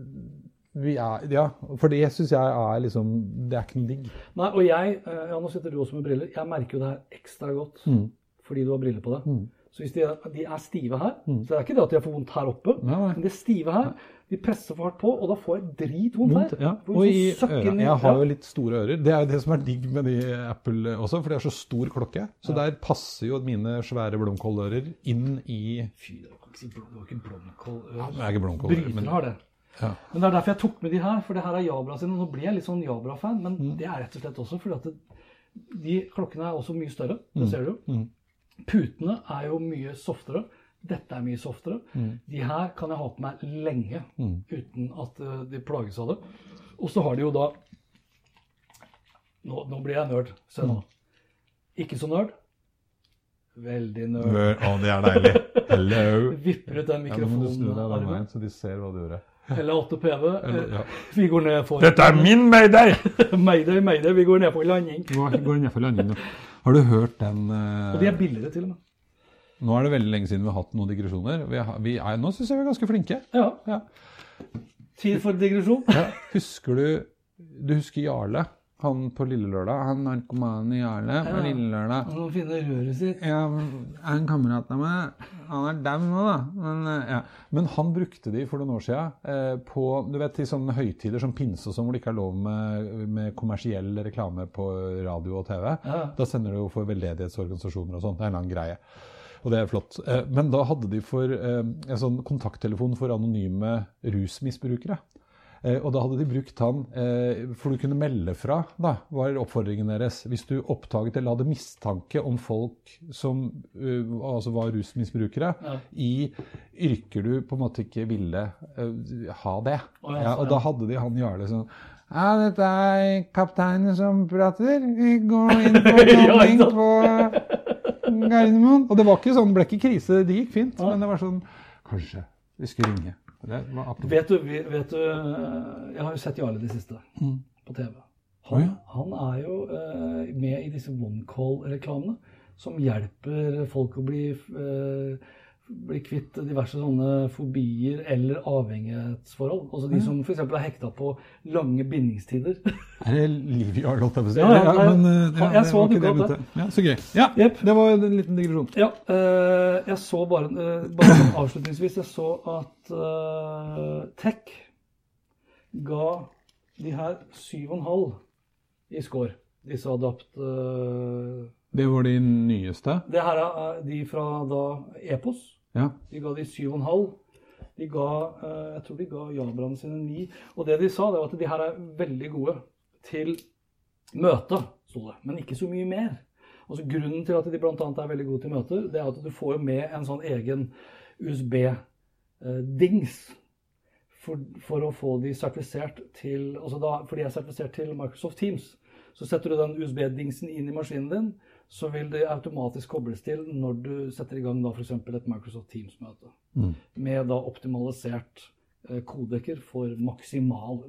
vi er, ja, for det synes jeg er liksom, det er ikke noe digg. Nei, og jeg, ja nå sitter du også med briller, jeg merker jo det her ekstra godt mm. fordi du har briller på det. Mm. Så hvis de er, de er stive her, mm. så det er ikke det at de har for vondt her oppe, nei, nei. Men de er stive her, de presser for hardt på, og da får jeg dritvondt her. Ja. Og i øra, jeg har jo litt store ører. Det er jo det som er digg med de Apple også, for det er så stor klokke. Så ja. Der passer jo mine svære blomkålører inn i... Fy, det var ikke, det var ikke blomkålører. Ja, det er ikke blomkålører. Bryter men... har det. Ja. Men det er derfor jeg tok med de her, for det her er Jabra sine, og nå blir jeg litt sånn Jabra-fan, men mm. det er rett og slett også fordi at det, de klokkene er også mye større, det mm. ser du. Mm. Putene er jo mye softere. Dette er mye softere. Mm. De her kan jeg ha på meg lenge, mm. uten at uh, de plages av det. Og så har de jo da... Nå, nå blir jeg nørd, se nå. Ikke så nørd. Veldig nørd. Å, det er deilig. Hello. Vipper ut den mikrofonen. Ja, nå må du snu deg den veien, så de ser hva du gjør. Eller åtte P V. Ja. Vi går ned for... Dette er min Mayday! Mayday, Mayday. Vi går ned for landing. Nå går ned for landing nå. Har du hørt den... Uh... Og de er billigere til og med. Nå er det veldig lenge siden vi har hatt noen digresjoner. Vi har, vi er, nå synes jeg vi er ganske flinke. Ja. Ja. Tid for digresjon. Ja. Husker du... Du husker Jarle? Han på Lille Lørdag. Han narkomanen i Jarle på ja. Lille Lørdag. Han må finne røret sitt. Ja, en kamerat av meg. Han er dem nå da. Men, ja. Men han brukte de for noen år siden eh, på, du vet, i sånne høytider som pinse og sånn, hvor det ikke er lov med, med kommersiell reklame på radio og T V. Ja. Da sender de jo for veldedighetsorganisasjoner og sånt. Det er en lang greie. Og det er flott. Eh, men da hadde de for eh, en sånn kontakttelefon for anonyme rusmisbrukere. Eh, og da hadde de brukt han, eh, for du kunne melde fra, da, var oppfordringen deres. Hvis du oppdaget eller hadde mistanke om folk som uh, altså var rusmisbrukere, ja. I yrker du på en måte ikke ville uh, ha det. Oh, ja, ja, og ja. Da hadde de han Jarle sånn, ja, dette er kapteinen som prater. Vi går inn på landing på Gardermoen. Og det var ikke sånn, det ble ikke krise, det gikk fint, ja. Men det var sånn, kanskje vi skulle ringe. Vet du, vet du, jeg har jo sett Jarle det siste mm. på T V. Han, oh, ja. Han er jo uh, med i disse one-call-reklamene som hjelper folk å bli, uh, bli kvitt diverse sånne fobier eller avhengighetsforhold. Altså de som for eksempel er hekta på lange bindingstider. Er det liv i Jarle, holdt jeg på å si? Ja, ja, ja, men, uh, ja, jeg så det godt det. Ja, så gøy. Ja, yep. Det var en liten digresjon. Ja, uh, jeg så bare, uh, bare avslutningsvis, jeg så at uh, Tech ga de her syv og en halv i score. Disse adapt... Uh, det var de nyeste? Det her er de fra da Epos. Ja. De ga de syv og en halv. De ga, uh, jeg tror de ga Jabraen sine ni. Og det de sa, det var at de her er veldig gode til møte, sto det. Men ikke så mye mer. Og så grunnen til at de blant annet er veldig gode til møter, det er at du får med en sånn egen U S B-dings. For, for å få de sertifisert til, altså da, for de er sertifisert til Microsoft Teams. Så setter du den U S B-dingsen inn i maskinen din, så vil det automatisk kobles til når du setter i gang da for eksempel et Microsoft Teams-møte. Mm. Med da optimalisert eh, kodeker for maksimal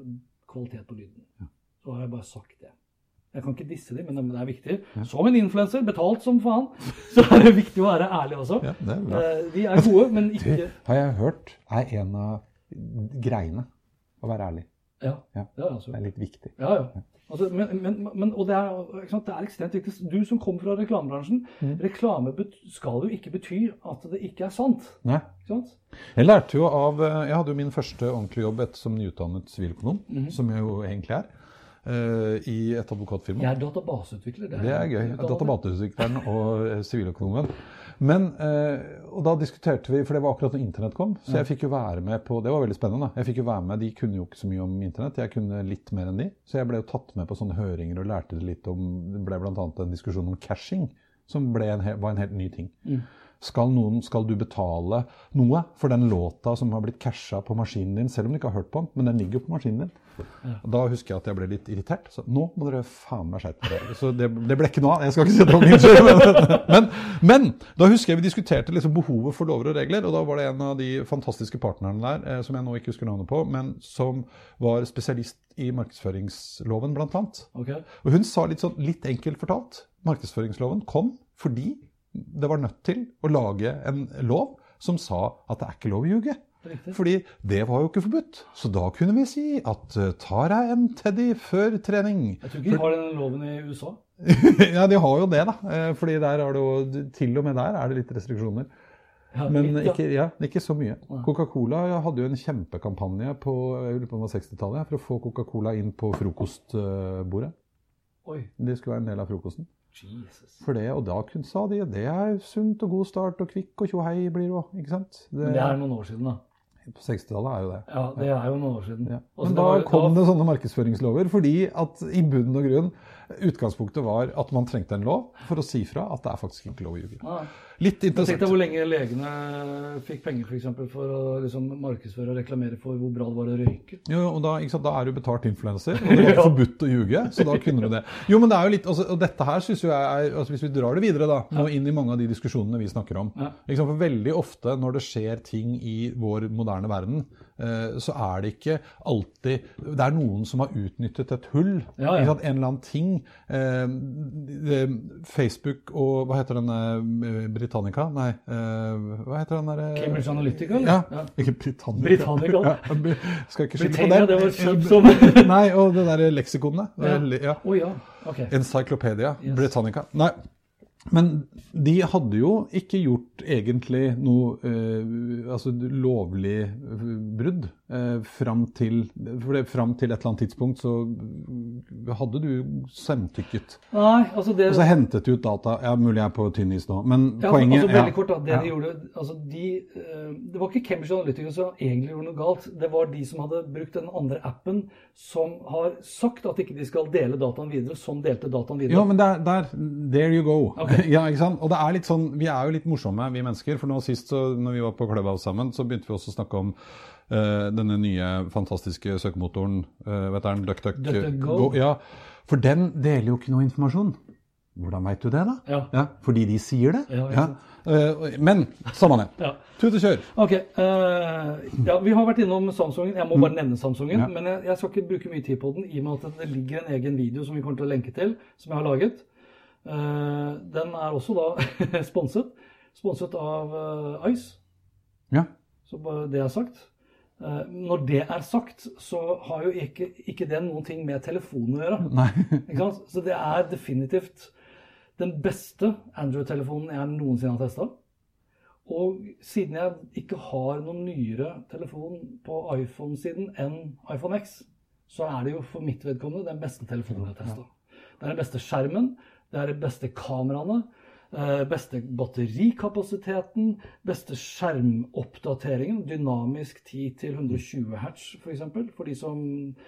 kvalitet på lyden. Så har jeg bare sagt det. Jeg kan ikke disse dem, men det er viktig. Som en influencer, betalt som faen, så er det viktig å være ærlig også. Ja, det er bra. De er gode, men ikke... Du, har jeg hørt, er en av greiene å være ærlig. Ja, ja. ja altså. Det er litt viktig. Ja, ja. Altså, men, men, men, og det er, ikke sant, det er ekstremt viktig. Du som kommer fra reklamebransjen, mm. reklame skal jo ikke bety at det ikke er sant. Nei. Ikke sant? Jeg lærte jo av, jeg hadde jo min første ordentlige jobb etter som nyutdannet siviløkonom, mm. som jeg jo egentlig er. Uh, i et advokatfirma. Jeg er databaseutvikler. Det er, det er gøy. Databaseutvikleren og siviløkonomen. Men, uh, og da diskuterte vi, for det var akkurat når internett kom, så jeg fikk jo være med på, det var veldig spennende. Jeg fikk jo være med, de kunne jo ikke så mye om internett, jeg kunne litt mer enn de. Så jeg ble jo tatt med på sånne høringer og lærte det litt om, det ble blant annet en diskusjon om caching, som ble en, var en helt ny ting. Mm. Skal, noen, skal du betale noe for den låta som har blitt cashet på maskinen din, selv om du ikke har hørt på den, men den ligger jo på maskinen din. Ja. Da husker jeg at jeg ble litt irritert, så nå må dere faen meg skjerpe dere. Så det, det ble ikke noe av, jeg skal ikke si det om min skyld, men, men, men da husker jeg vi diskuterte liksom behovet for lover og regler, og da var det en av de fantastiske partnerne der, eh, som jeg nå ikke husker navnet på, men som var spesialist i markedsføringsloven blant annet. Okay. Og hun sa litt sånn, litt enkelt fortalt, markedsføringsloven kom fordi det var nødt til å lage en lov som sa at det er ikke lov å ljuge. Fordi det var jo ikke forbudt. Så da kunne vi si at tar jeg en teddy før trening. Jeg tror ikke de har den loven i U S A. Ja, de har jo det da. Fordi der er det jo, til og med der er det litt restriksjoner. Ja, Men litt, ja. Ikke, ja, ikke så mye. Coca-Cola hadde jo en kjempekampanje på, jeg lurer på sekstitallet, for å få Coca-Cola inn på frokostbordet. Oi. Det skulle være en del av frokosten. Jesus. For det, og da kun sa de, det er sunt og god start, og kvikk og tjohei blir det også, ikke sant? Det, Men det er noen år siden da. På sekstitallet er jo det. Ja, det er jo noen år siden. Ja. Men da var, kom da... det sånne markedsføringslover, fordi at i bunn og grunn, utgangspunktet var at man trengte en lov for å si fra at det er faktisk ikke lov å ljuge. Ja. Litt interessant. Tenk deg hvor lenge legene fikk penger for eksempel for å liksom markedsføre og reklamere for hvor bra det var å røyke. Jo, og da, ikke sant, da er du betalt influencer, og det var forbudt å ljuge, så da kunne du det. Jo, men det er jo litt, altså, og dette her synes jeg er, altså hvis vi drar det videre da, nå inn i mange av de diskusjonene vi snakker om, ja. Ikke sant, for veldig ofte når det skjer ting i vår moderne verden, eh, så er det ikke alltid, det er noen som har utnyttet et hull, ja, ja. Ikke sant, en eller annen ting, eh, Facebook og, hva heter denne, Britannica? Nei, uh, hva heter den der? Cambridge Analytica? Ja, ja. Ikke Britannica. Britannica. Ja, skal ikke skylde på det. Det var kjipt som... Nei, og det der leksikonet. Ja. Ja. Oh, ja. Okay. Encyclopedia, yes. Britannica. Nei, men de hadde jo ikke gjort egentlig noe uh, altså lovlig brudd uh, fram til, for det, fram til et eller annet tidspunkt så hadde du samtykket. Nei, altså det... Og så hentet du ut data, ja, mulig jeg er på tynn is nå, men ja, poenget... Altså veldig ja, kort da, det ja. De gjorde, altså de, uh, det var ikke Cambridge Analytica som egentlig gjorde noe galt, det var de som hadde brukt den andre appen som har sagt at ikke de skal dele dataen videre, som delte dataen videre. Jo, men der, der there you go. Okay. Ja, ikke sant? Og det er litt sånn, vi er jo litt morsomme, vi mennesker, for nå sist, så, når vi var på Clubhouse sammen, så begynte vi også å snakke om uh, denne nye fantastiske søkemotoren, uh, vet du, DuckDuckGo. Ja, for den deler jo ikke noe informasjon. Hvordan vet du det da? Ja. Ja, fordi de sier det. Ja, ja. Uh, men, samme det. Ja. Tut og kjør. Ok, uh, ja, vi har vært innom Samsungen, jeg må bare nevne Samsungen, ja. Men jeg, jeg skal ikke bruke mye tid på den, i og med at det ligger en egen video som vi kommer til å lenke til, som jeg har laget. Uh, den er også da sponset, sponset av uh, Ice. Ja. Så bare det er sagt. Uh, når det er sagt, så har jo ikke, ikke det noen ting med telefonen å gjøre. Nei. Ikke sant? Så det er definitivt den beste Android-telefonen jeg noensinne har testet. Og siden jeg ikke har noen nyere telefon på iPhone-siden enn iPhone X, så er det jo for mitt vedkommende den beste telefonen jeg har testet. Det er den beste skjermen, det er de beste kameraene, beste batterikapasiteten, beste skjermoppdateringen, dynamisk ti til hundre og tjue hertz for eksempel, for de som,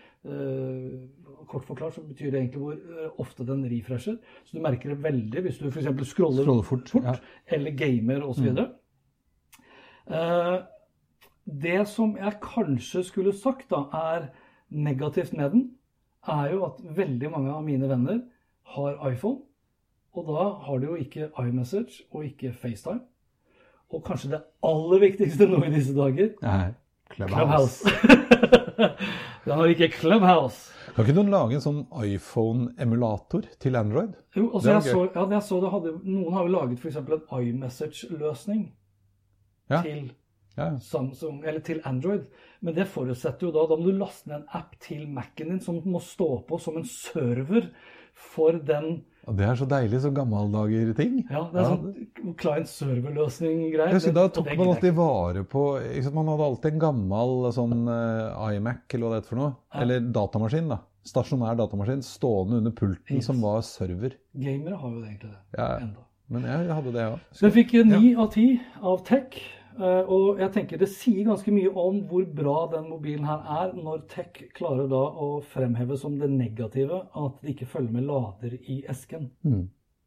eh, kort forklart, så betyr det egentlig hvor ofte den refresher, så du merker det veldig hvis du for eksempel scroller, scroller fort, fort ja. Eller gamer og så videre. Mm. Eh, det som jeg kanskje skulle sagt da, er negativt med den, er jo at veldig mange av mine venner har iPhone, og da har du jo ikke iMessage og ikke FaceTime. Og kanskje det aller viktigste nå i disse dager, Nei, Clubhouse. Clubhouse. Den har ikke Clubhouse. Kan ikke noen lage en sånn iPhone-emulator til Android? Jo, altså jeg så, ja, jeg så det hadde, noen har jo laget for eksempel en iMessage-løsning Ja. til Ja, ja. Samsung, eller til Android. Men det forutsetter jo da, da må du laste ned en app til Mac'en din som må stå på som en server for den. Og det er så deilig, så gammeldager ting. Ja, det er sånn client-server-løsning-greier. Jeg synes, da tok man alltid vare på, ikke sant, man hadde alltid en gammel sånn uh, iMac, eller hva det heter for noe, ja. Eller datamaskin da, stasjonær datamaskin, stående under pulten yes. Som var server. Gamere har jo det egentlig det, ja, enda. Men jeg, jeg hadde det også. Den fikk ni ja. Av ti av Tech, uh, og jeg tenker det sier ganske mye om hvor bra den mobilen her er, når Tech klarer da å fremheve som det negative at det ikke følger med lader i esken. Mm.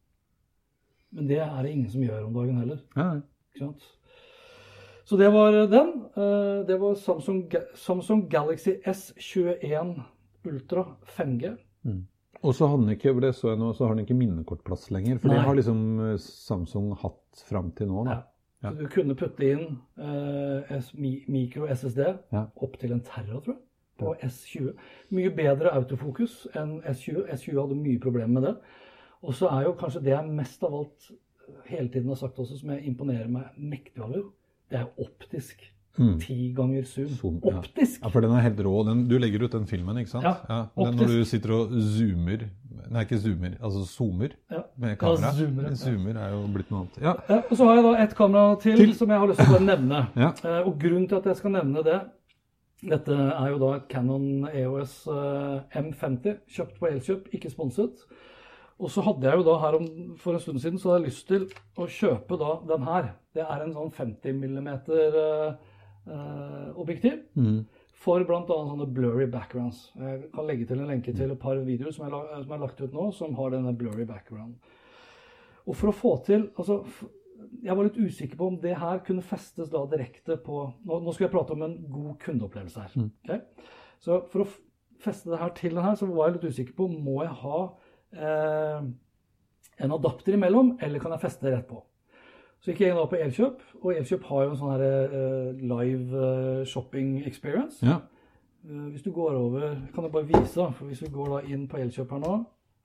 Men det er det ingen som gjør om dagen heller. Ja. Ikke sant? Så det var den. Uh, det var Samsung, Samsung Galaxy S tjueen Ultra fem G. Mm. Og så har den ikke, det så jeg nå, så har den ikke minnekortplass lenger, for Nei. Det har liksom Samsung hatt frem til nå. Da. Ja. Så du kunne putte inn uh, mikro S S D ja. Opp til en terra, tror jeg, på ja. S tjue. Mye bedre autofokus enn S tjue. S tjue hadde mye problemer med det. Og så er jo kanskje det jeg mest av alt hele tiden har sagt også, som jeg imponerer meg mektig over, det er optisk. Mm. Ti ganger zoom. zoom ja. Optisk! Ja, for den er helt rå. Den, du legger ut den filmen, ikke sant? Ja, ja den når du sitter og zoomer, nei ikke zoomer, altså zoomer ja. Med kamera. Ja, zoomer, ja. Zoomer er jo blitt noe annet. Ja. Ja, og så har jeg da et kamera til, til. Som jeg har lyst til å nevne. Ja. Uh, og grunnen til at jeg skal nevne det, dette er jo da et Canon E O S uh, M femti, kjøpt på Elkjøp, ikke sponset. Og så hadde jeg jo da her om, for en stund siden, så hadde jeg lyst til å kjøpe da den her. Det er en sånn femti millimeter uh, Uh, objektiv mm. for blant annet sånne blurry backgrounds. Jeg kan legge til en lenke til et par videoer som er, som er lagt ut nå, som har denne blurry background. Og for å få til, altså, jeg var litt usikker på om det her kunne festes da direkte på, nå, nå skal jeg prate om en god kundeopplevelse her. Mm. Okay? Så for å feste det her til den her, så var jeg litt usikker på, må jeg ha eh, en adapter imellom, eller kan jeg feste det rett på? Så gikk jeg da på Elkjøp, og Elkjøp har jo en sånn her uh, live uh, shopping experience. Ja. Uh, hvis du går over, kan jeg bare vise, for hvis vi går da inn på Elkjøp her nå.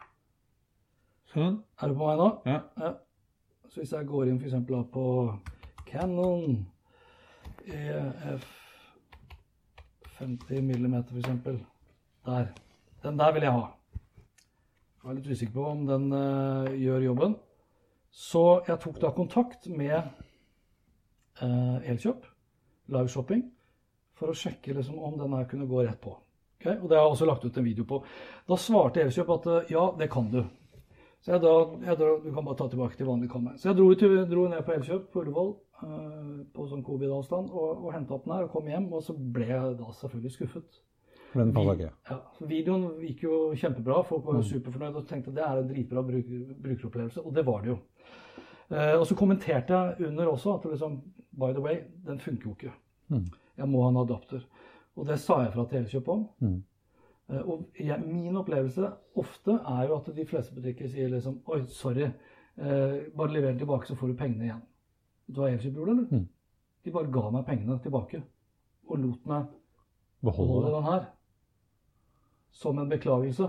Sånn. Er du på meg nå? Ja. Ja. Så hvis jeg går inn for eksempel da på Canon E F femti millimeter for eksempel, der. Den der vil jeg ha. Jeg er litt usikker på om den uh, gjør jobben. Så jeg tok da kontakt med eh, Elkjøp, live shopping, for å sjekke liksom, om denne kunne gå rett på. Okay? Og det har jeg også lagt ut en video på. Da svarte Elkjøp at ja, det kan du. Så jeg da, jeg dro, du kan bare ta tilbake til vanlig kamera. Så jeg dro, til, dro ned på Elkjøp på Ullevål, eh, på sånn covid-avstand, og, og hentet opp den her og kom hjem, og så ble jeg da selvfølgelig skuffet. For den passet ikke. Ja, videoen gikk jo kjempebra, folk var jo superfornøyd og tenkte at det er en dritbra bruk, brukeropplevelse, og det var det jo. Eh, og så kommenterte jeg under også at liksom, by the way, den funker jo ikke. Mm. Jeg må ha en adapter. Og det sa jeg fra til Elkjøp om. Mm. Eh, og jeg, min opplevelse ofte er jo at de fleste butikker sier liksom, oi, sorry, eh, bare lever den tilbake så får du pengene igjen. Vet du hva Elkjøp gjorde, eller? Mm. De bare ga meg pengene tilbake, og lot meg beholde den her. Som en beklagelse.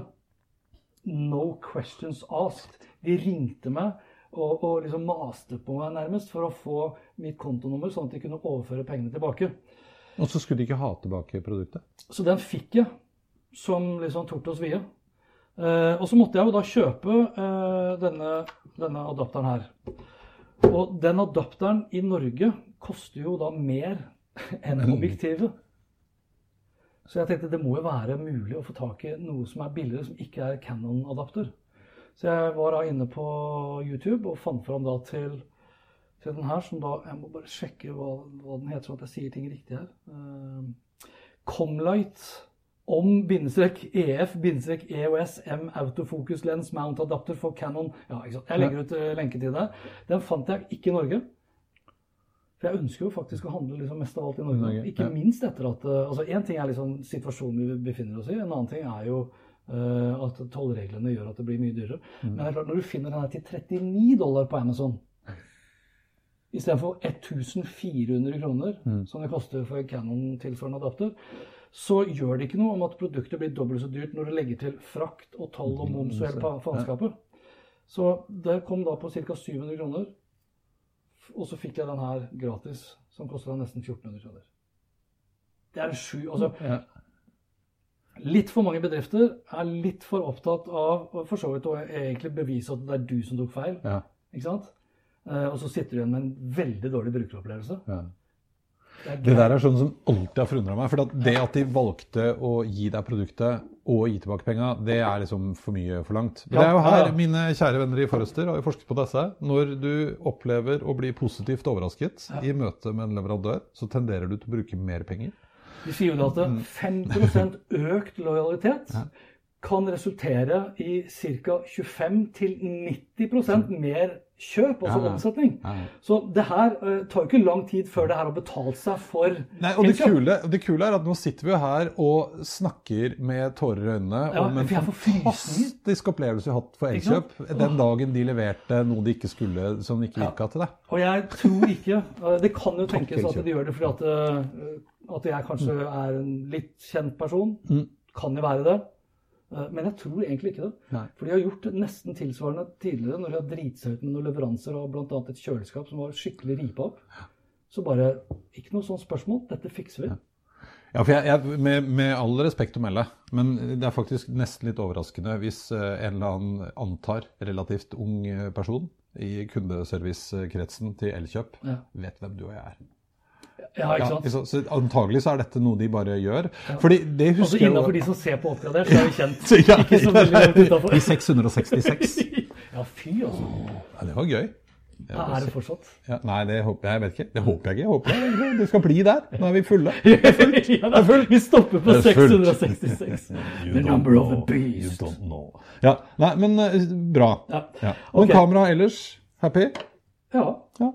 No questions asked. De ringte meg og, og liksom maste på meg nærmest for å få mitt kontonummer, sånn at de kunne overføre pengene tilbake. Og så skulle de ikke ha tilbake produktet? Så den fikk jeg, som liksom tort og svie. Eh, og så måtte jeg jo da kjøpe eh, denne, denne adapteren her. Og den adapteren i Norge koster jo da mer enn objektivet. Så jeg tenkte det må jo være mulig å få tak i noe som er billigere, som ikke er Canon-adapter. Så jeg var da inne på YouTube og fant fram da til, til den her, som da, jeg må bare sjekke hva, hva den heter, så at jeg sier ting riktig her. Uh, Comlight om bindestrek E F, bindestrek E O S, M Autofocus Lens Mount Adapter for Canon. Ja, ikke sant? Jeg legger ut uh, lenke til det. Den fant jeg ikke i Norge. For jeg ønsker jo faktisk å handle liksom mest av alt i Norge. Norge ikke ja. Minst etter at, altså en ting er liksom situasjonen vi befinner oss i, en annen ting er jo uh, at tollreglene gjør at det blir mye dyrere. Mm. Men det er klart, når du finner den her til trettini dollar på Amazon, i stedet for tusen fire hundre kroner, mm. som det koster for en Canon tilsvarende adapter, så gjør det ikke noe om at produktet blir dobbelt så dyrt når du legger til frakt og toll og moms og hele faenskapet. Så det kom da på ca. syv hundre kroner, og så fikk jeg den her gratis, som kostet nesten fjorten hundre kroner. Det er en sju, altså... Ja. Litt for mange bedrifter er litt for opptatt av, for så vidt å egentlig bevise at det er du som tok feil, ja. Ikke sant? Eh, og så sitter du igjen med en veldig dårlig brukeropplevelse. Ja. Det, det der er sånn som alltid har forundret meg, for det at de valgte å gi deg produktet og gi tilbake penger, det er liksom for mye for langt. Men ja, det er jo her, ja. Mine kjære venner i Forrester har jo forsket på disse. Når du opplever å bli positivt overrasket ja. I møte med en leverandør, så tenderer du til å bruke mer penger. De sier jo at femti prosent økt lojalitet ja. Kan resultere i ca. tjuefem til nitti prosent mer kjøp, altså ja. Omsetning. Ja. Så det her uh, tar jo ikke lang tid før det her har betalt seg for Nei, og det kule, det kule er at nå sitter vi jo her og snakker med tårer i øynene ja, om en fantastisk opplevelse vi har hatt for Elkjøp den dagen de leverte noe de ikke skulle, som ikke virka ja. Til deg. Og jeg tror ikke, det kan jo tenkes at de gjør det fordi at, uh, at jeg kanskje mm. er en litt kjent person, mm. kan jo være det. Men jeg tror egentlig ikke det. Nei. For de har gjort nesten tilsvarende tidligere når de har drit seg ut med noen leveranser av blant annet et kjøleskap som var skikkelig ripa opp. Så bare, ikke noe sånt spørsmål, dette fikser vi. Ja, ja for jeg, jeg med, med all respekt å melde, men det er faktisk nesten litt overraskende hvis en eller annen antar relativt ung person i kundeservicekretsen til Elkjøp ja. Vet hvem du og jeg er. Ja, ikke sant? Ja, så, så antagelig så er dette noe de bare gjør. Ja. Fordi det husker altså innenfor de som ser på oppgradert, så er vi kjent. ja, ikke så veldig langt utenfor. I seks hundre sekstiseks. ja, fy altså. Ja, det var gøy. Det ja, er det fortsatt? Ja, nei, det håper jeg, jeg vet ikke. Det håper jeg ikke. Jeg håper det, det skal bli der. Nå er vi fulle. Det er fullt. ja, det er fullt. Vi stopper på seks hundre sekstiseks. The number of the beast. You don't know. Ja, nei, men uh, bra. Ja. Ja. Og okay. Kamera ellers, happy? Ja. Ja.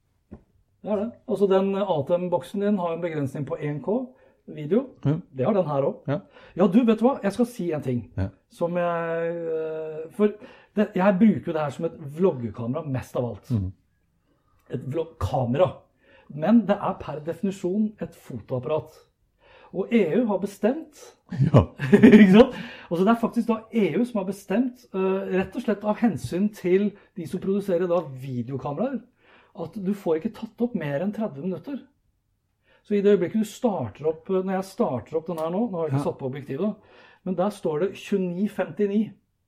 Det er det. Altså den A T M-boksen din har en begrensning på én K video. Ja. Det har den her også. Ja. ja, du vet hva? Jeg skal si en ting. Ja. Som jeg... For det, jeg bruker jo det her som et vloggekamera mest av alt. Mm. Et vloggkamera. Men det er per definisjon et fotoapparat. Og E U har bestemt... Ja. ikke sant? Altså det er faktisk da E U som har bestemt, uh, rett og slett av hensyn til de som produserer da videokameraer, at du får ikke tatt opp mer enn tretti minutter. Så i det øyeblikket du starter opp, når jeg starter opp den her nå, nå har jeg ikke ja. Satt på objektivet, men der står det tjueni femtini.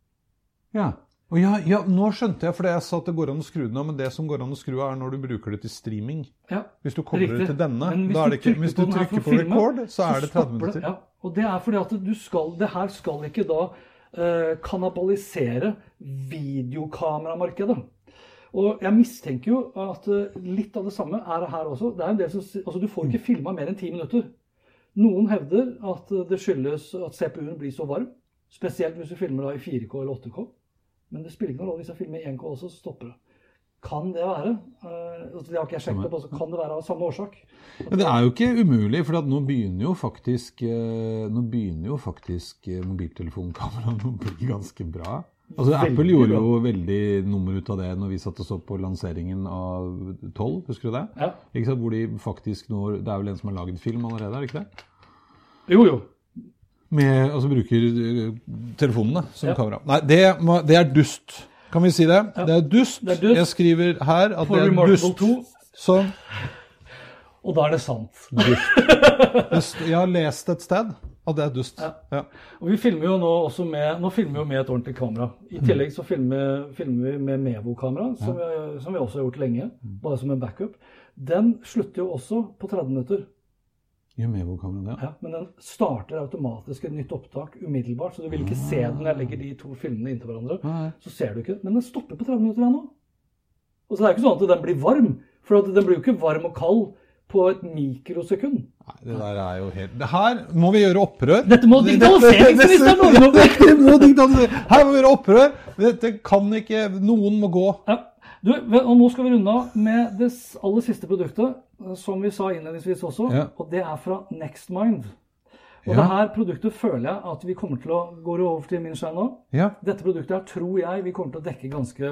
Ja, og ja, ja, nå skjønte jeg, for jeg sa at det går an å skru den av, men det som går an å skru av er når du bruker det til streaming. Ja, hvis du kommer riktig. Til denne, da er det ikke, hvis du trykker på, på record, så er det tretti minutter. Ja, og det er fordi at du skal, det her skal ikke da uh, kannibalisere videokameramarkedet. Og jeg mistenker jo at litt av det samme er det her også. Det er en del som, altså du får ikke filmet mer enn ti minutter. Noen hevder at det skyldes at C P U-en blir så varm, spesielt hvis du filmer da i fire K eller åtte K. Men det spiller ikke noe rolle hvis jeg filmer i én K også, så stopper det. Kan det være? Det har ikke jeg sjekket opp, altså kan det være av samme årsak? Men det er jo ikke umulig, for at nå begynner jo faktisk, nå begynner jo faktisk mobiltelefonkameraene å bli ganske bra. Altså Apple gjorde jo veldig nummer ut av det når vi satt og så på lanseringen av tolv, husker du det? Ja. Ikke sant? Hvor de faktisk nå, det er vel en som har laget film allerede, er det ikke det? Jo, jo. Med, altså bruker telefonene som ja. Kamera. Nei, det, det er dust. Kan vi si det? Ja. Det er dust. Det er dust. Jeg skriver her at For det er dust. Så. Og da er det sant. Dust. Jeg har lest et sted. at det er dust. Ja. Ja. Og vi filmer jo nå også med, nå filmer vi jo med et ordentlig kamera. I tillegg så filmer, filmer vi med Mevo-kamera, som, ja. vi, som vi også har gjort lenge, bare som en backup. Den slutter jo også på tretti minutter. I Mevo-kamera, ja. Ja. Men den starter automatisk et nytt opptak umiddelbart, så du vil ikke ah. se den når jeg legger de to filmene inntil hverandre. Ah. Så ser du ikke, men den stopper på tretti minutter nå. Og så er det ikke sånn at den blir varm, for den blir jo ikke varm og kald på et mikrosekund. Nei, det der er jo helt... Det her må vi gjøre opprør. Dette må digitaliseringsministeren nå! Dette må digitaliseringsministeren! Her må vi gjøre opprør! Dette kan ikke... Noen må gå. Ja. Du, og nå skal vi runde av med det aller siste produktet, som vi sa innledningsvis også, ja. Og det er fra NextMind. Og ja. Det her produktet føler jeg at vi kommer til å gå over til min skjerm nå. Ja. Dette produktet her tror jeg vi kommer til å dekke ganske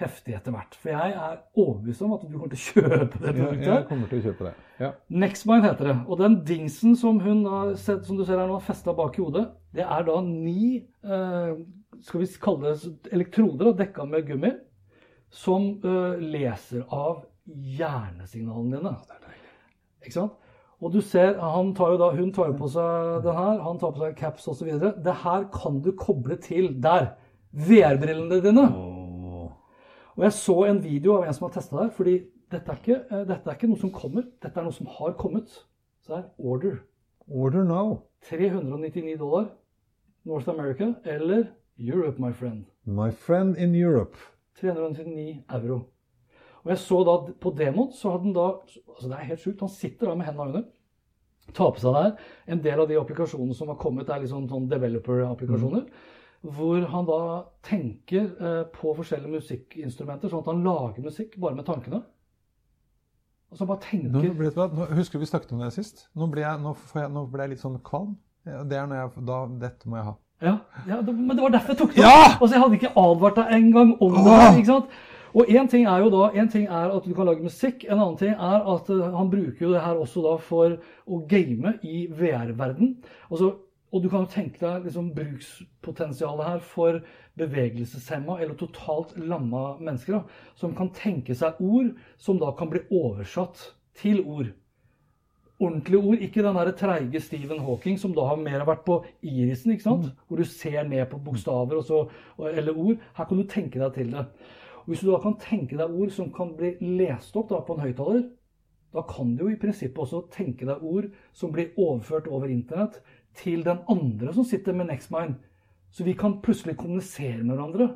heftig etter hvert. For jeg er overbevist om at du kommer til å kjøpe det produktet. Ja, jeg kommer til å kjøpe det, ja. Nextmind heter det. Og den dingsen som hun har sett, som du ser her nå, festet bak i hodet, det er da ni, eh, skal vi kalle det elektroder, dekket med gummi, som eh, leser av hjernesignalene dine. Ikke sant? Og du ser, han tar jo da, hun tar jo på seg den her, han tar på seg caps og så videre. Det her kan du koble til der. V R-brillene dine. Oh. Og jeg så en video av en som har testet der, fordi dette er, ikke, dette er ikke noe som kommer, dette er noe som har kommet. Så her, order. Order now. tre hundre og nittini dollar, North America, eller Europe, my friend. My friend in Europe. tre hundre og nittini euro. Og jeg så da på demoen, så hadde han da, altså det er helt sjukt, han sitter da med hendene under, tar på seg der, en del av de applikasjonene som har kommet, det er liksom sånn developer-applikasjoner, mm. hvor han da tenker eh, på forskjellige musikkinstrumenter, sånn at han lager musikk bare med tankene. Og så bare tenker... Nå ble det, nå, husker du vi snakket om det sist? Nå ble jeg, nå får jeg, nå ble jeg litt sånn kvalm. Det er når jeg, da, dette må jeg ha. Ja, ja det, men det var derfor jeg tok det. Ja! Altså jeg hadde ikke advart deg en gang om det her, ikke sant? Og en ting er jo da, en ting er at du kan lage musikk, en annen ting er at han bruker jo det her også da for å game i V R-verden. Altså, og du kan jo tenke deg liksom brukspotensialet her for bevegelseshemma eller totalt lamma mennesker da, som kan tenke seg ord som da kan bli oversatt til ord. Ordentlige ord, ikke den der treige Stephen Hawking som da har mer vært på irisen, ikke sant? Mm. Hvor du ser ned på bokstaver og så, eller ord. Her kan du tenke deg til det. Og hvis du da kan tenke deg ord som kan bli lest opp da på en høyttaler, da kan du jo i prinsippet også tenke deg ord som blir overført over internett til den andre som sitter med Nextmind. Så vi kan plutselig kommunisere med hverandre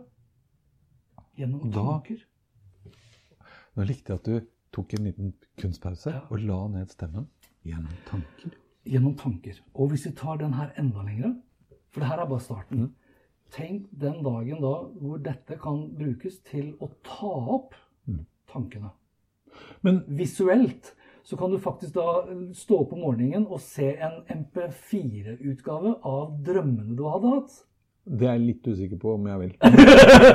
gjennom tanker. Da, nå likte jeg at du tok en liten kunstpause ja. Og la ned stemmen gjennom tanker. Gjennom tanker. Og hvis vi tar den her enda lengre, for det her er bare starten, mm. Tenk den dagen da hvor dette kan brukes til å ta opp tankene. Men visuelt så kan du faktisk da stå på morgenen og se en M P fire utgave av drømmene du hadde hatt. Det er jeg litt usikker på om jeg vil.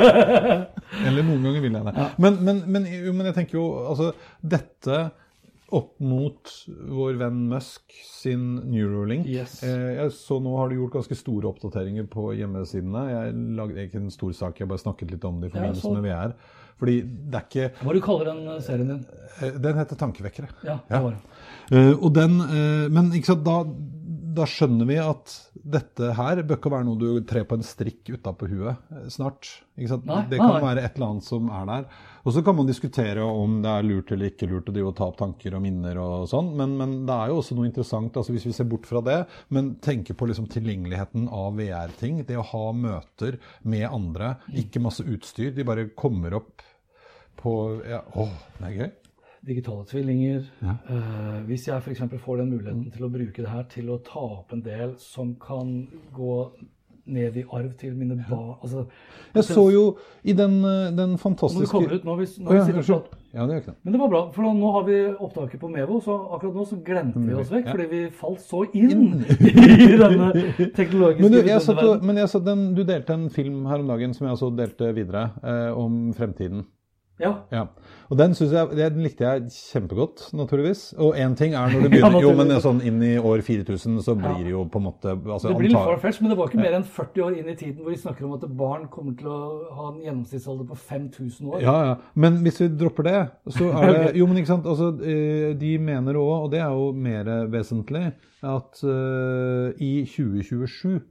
Eller noen ganger vil jeg det. Ja. Men, men, men, jo, men jeg tenker jo, altså, dette opp mot vår venn Musk sin Neuralink. Yes. Eh, jeg så nå har du gjort ganske store oppdateringer på hjemmesidene. Jeg lagde ikke en stor sak, jeg bare snakket litt om det i forbindelse ja, med V R. Fordi det er ikke... Hva du kaller den serien din? Den heter Tankevekkere. Ja, det var det. Ja. Uh, og den, uh, men ikke sant, da, da skjønner vi at dette her bør ikke være noe du trer på en strikk utenpå huet snart. Ikke sant? Nei, det kan nei. være et eller annet som er der. Og så kan man diskutere om det er lurt eller ikke lurt å ta opp tanker og minner og sånn, men, men det er jo også noe interessant, altså hvis vi ser bort fra det, men tenker på liksom tilgjengeligheten av V R-ting, det å ha møter med andre, ikke masse utstyr, de bare kommer opp på, ja, åh, det er gøy. Digitale tvillinger. Ja. Uh, hvis jeg for eksempel får den muligheten mm. til å bruke det her til å ta opp en del som kan gå ned i arv til mine barn. Altså, jeg så jo i den, den fantastiske... Når det kommer ut, nå, hvis, nå oh, ja, vi sitter på... Ja, det gjør ikke det. Men det var bra, for da, nå har vi opptaket på Mevo, så akkurat nå så glemte vi oss vekk, ja. fordi vi falt så inn i denne teknologiske... Men, du, jeg satt, men jeg satt den, du delte en film her om dagen som jeg også delte videre, eh, om fremtiden. Ja. Ja. Og den, synes jeg, den likte jeg kjempegodt, naturligvis. Og en ting er når det begynner, ja, jo, men sånn inn i år fire tusen, så blir det jo på en måte... Altså, det blir litt farfetch, men det var ikke mer enn førti år inn i tiden hvor vi snakker om at barn kommer til å ha en gjennomsnittsalder på fem tusen år. Ja, ja. Men hvis vi dropper det, så er det... Jo, men ikke sant, altså, de mener også, og det er jo mer vesentlig, at uh, i tjue tjuesju,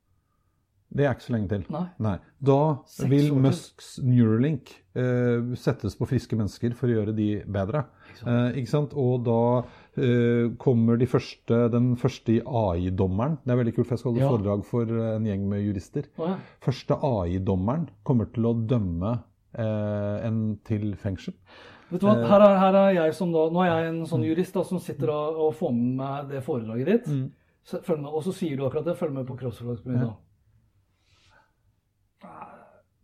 det er ikke så lenge til. Nei. Nei. Da vil Musks Neuralink eh, settes på friske mennesker for å gjøre de bedre. Ikke sant? Eh, ikke sant? Og da eh, kommer de første, den første i A I-dommeren. Det er veldig kult, for jeg skal holde ja. foredrag for en gjeng med jurister. Oh, ja. Første A I-dommeren kommer til å dømme eh, en til fengsel. Vet du hva, her er, her er jeg som da, nå er jeg en sånn jurist da, som sitter og, og får med meg det foredraget ditt. Mm. Så, følg med, og så sier du akkurat det, følg med på crossflux på min da.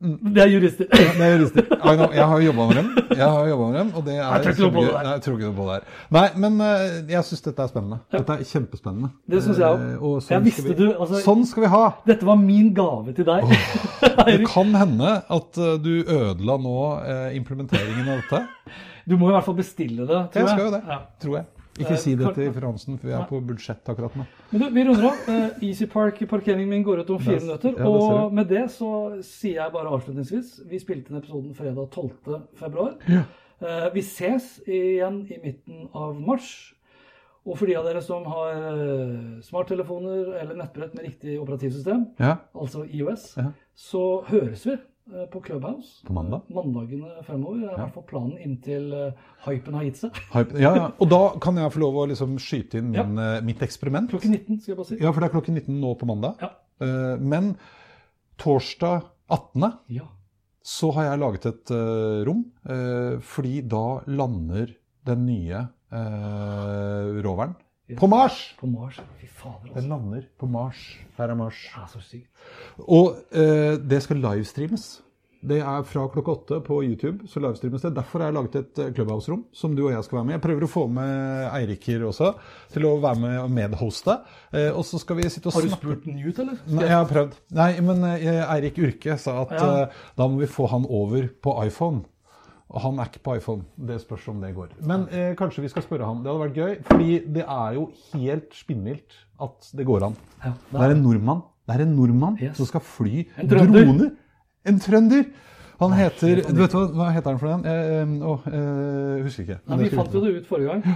Det er jurister. Ja, det er jurister. I know, jeg har jo jobbet med dem, jeg har jobbet med dem, og det er... Jeg tror ikke noe på det der. Nei, jeg tror ikke noe på det der. Nei, men uh, jeg synes dette er spennende. Dette er kjempespennende. Det synes jeg også. Uh, og sånn jeg visste skal vi, du, altså, sånn skal vi ha. Dette var min gave til deg. Oh, det kan hende at uh, du ødela nå uh, implementeringen av dette. Du må i hvert fall bestille det, tror jeg. Jeg skal jo det, ja. tror jeg. Ikke si det til Fransen, for vi er på budsjett akkurat nå. Men du, vi runder av. Uh, Easy Park i parkeringen min går ut om fire minutter. Ja, og med det så sier jeg bare avslutningsvis, vi spilte den episoden fredag tolvte februar. Ja. Uh, vi ses igjen i midten av mars. Og for de av dere som har uh, smarttelefoner eller nettbrett med riktig operativsystem, ja. altså iOS, ja. så høres vi på Clubhouse. På mandag? Mandagene fremover. Det er i hvert fall planen inntil uh, hypen har gitt seg. Hypen, ja, ja. Og da kan jeg få lov å liksom skyte inn min, ja. uh, mitt eksperiment. Klokken nitten, skal jeg bare si. Ja, for det er klokken nitten nå på mandag. Ja. Uh, men torsdag attende ja. så har jeg laget et uh, rom, uh, fordi da lander den nye uh, roveren på Mars! På Mars, fy fader altså. Den lander på Mars. Her er Mars. Det er så sykt. Og eh, det skal livestreames. Det er fra klokka åtte på YouTube, så livestreames det. Derfor har jeg laget et Clubhouse-rom, som du og jeg skal være med. Jeg prøver å få med Eiriker også, til å være med og medhoste. Eh, og så skal vi sitte og snakke. Har du spurt den ut, eller? Nei, jeg har prøvd. Nei, men eh, Eirik Urke sa at ja. eh, da må vi få han over på iPhone. Og han er ikke på iPhone. Det spørs om det går. Men eh, kanskje vi skal spørre han. Det hadde vært gøy, fordi det er jo helt spinnvilt at det går an. Ja, det, er. det er en nordmann. Det er en nordmann yes. som skal fly droner. En trønder. Han heter, du vet hva, hva heter han for den? Eh, åh, eh, husker ikke. Nei, vi fant jo det ut forrige gang.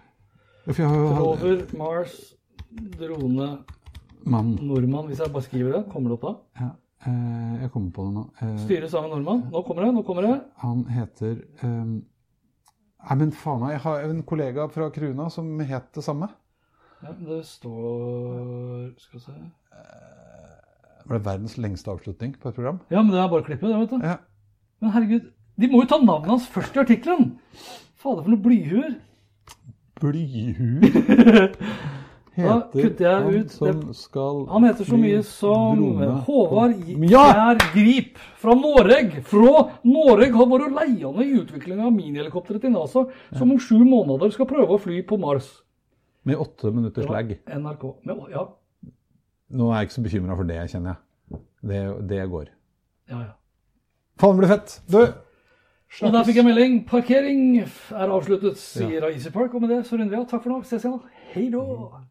Over Mars, drone, mann. Nordmann. Hvis jeg bare skriver det, kommer det opp da? Ja. Uh, jeg kommer på det nå. Uh, Styres av en nordmann. Nå kommer det, nå kommer det. Han heter... Um, nei, men faen, jeg har en kollega fra Kruna som het det samme. Ja, det står... Skal vi se... Uh, var det verdens lengste avslutning på et program? Ja, men det er bare klippet, det vet du. Ja. Men herregud, de må jo ta navnet hans først i artiklen. Fader, for noe blyhuer. Blyhuer? Da kutter jeg ut han, skal han heter så mye som Håvard Gjær Grip fra Noreg. Fra Noreg har vært leiende i utviklingen av minihelikopteret til NASA, som om sju måneder skal prøve å fly på Mars. Med åtte minutters lag. N R K. Med, ja. Nå er jeg ikke så bekymret for det, kjenner jeg. Det, det går. Ja, ja. Faen, det ble fett. Du... Og der fikk jeg melding. Parkering er avsluttet, sier ja. Easy Park. Og med det så runder vi av. Takk for nå. Ses igjen. Hei da.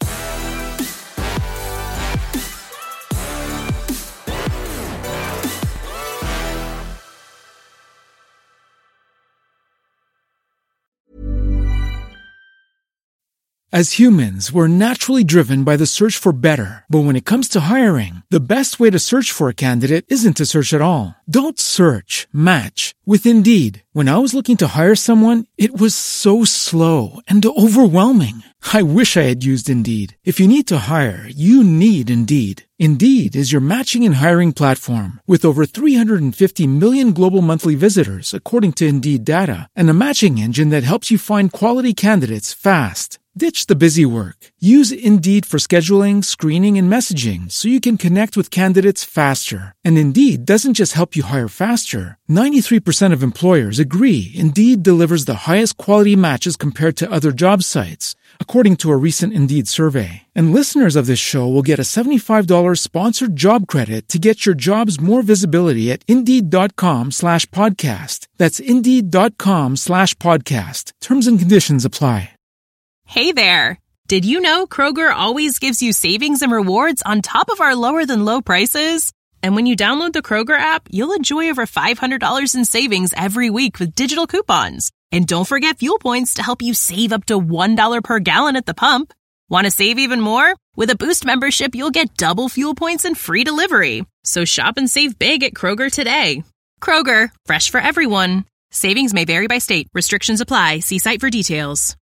As humans, we're naturally driven by the search for better. But when it comes to hiring, the best way to search for a candidate isn't to search at all. Don't search, match with Indeed. When I was looking to hire someone, it was so slow and overwhelming. I wish I had used Indeed. If you need to hire, you need Indeed. Indeed is your matching and hiring platform with over three hundred fifty million global monthly visitors, according to Indeed data, and a matching engine that helps you find quality candidates fast. Ditch the busy work. Use Indeed for scheduling, screening, and messaging so you can connect with candidates faster. And Indeed doesn't just help you hire faster. ninety-three percent of employers agree Indeed delivers the highest quality matches compared to other job sites, according to a recent Indeed survey. And listeners of this show will get a seventy-five dollars sponsored job credit to get your jobs more visibility at Indeed.com slash podcast. That's Indeed.com slash podcast. Terms and conditions apply. Hey there! Did you know Kroger always gives you savings and rewards on top of our lower-than-low prices? And when you download the Kroger app, you'll enjoy over five hundred dollars in savings every week with digital coupons. And don't forget fuel points to help you save up to one dollar per gallon at the pump. Want to save even more? With a Boost membership, you'll get double fuel points and free delivery. So shop and save big at Kroger today. Kroger, fresh for everyone. Savings may vary by state. Restrictions apply. See site for details.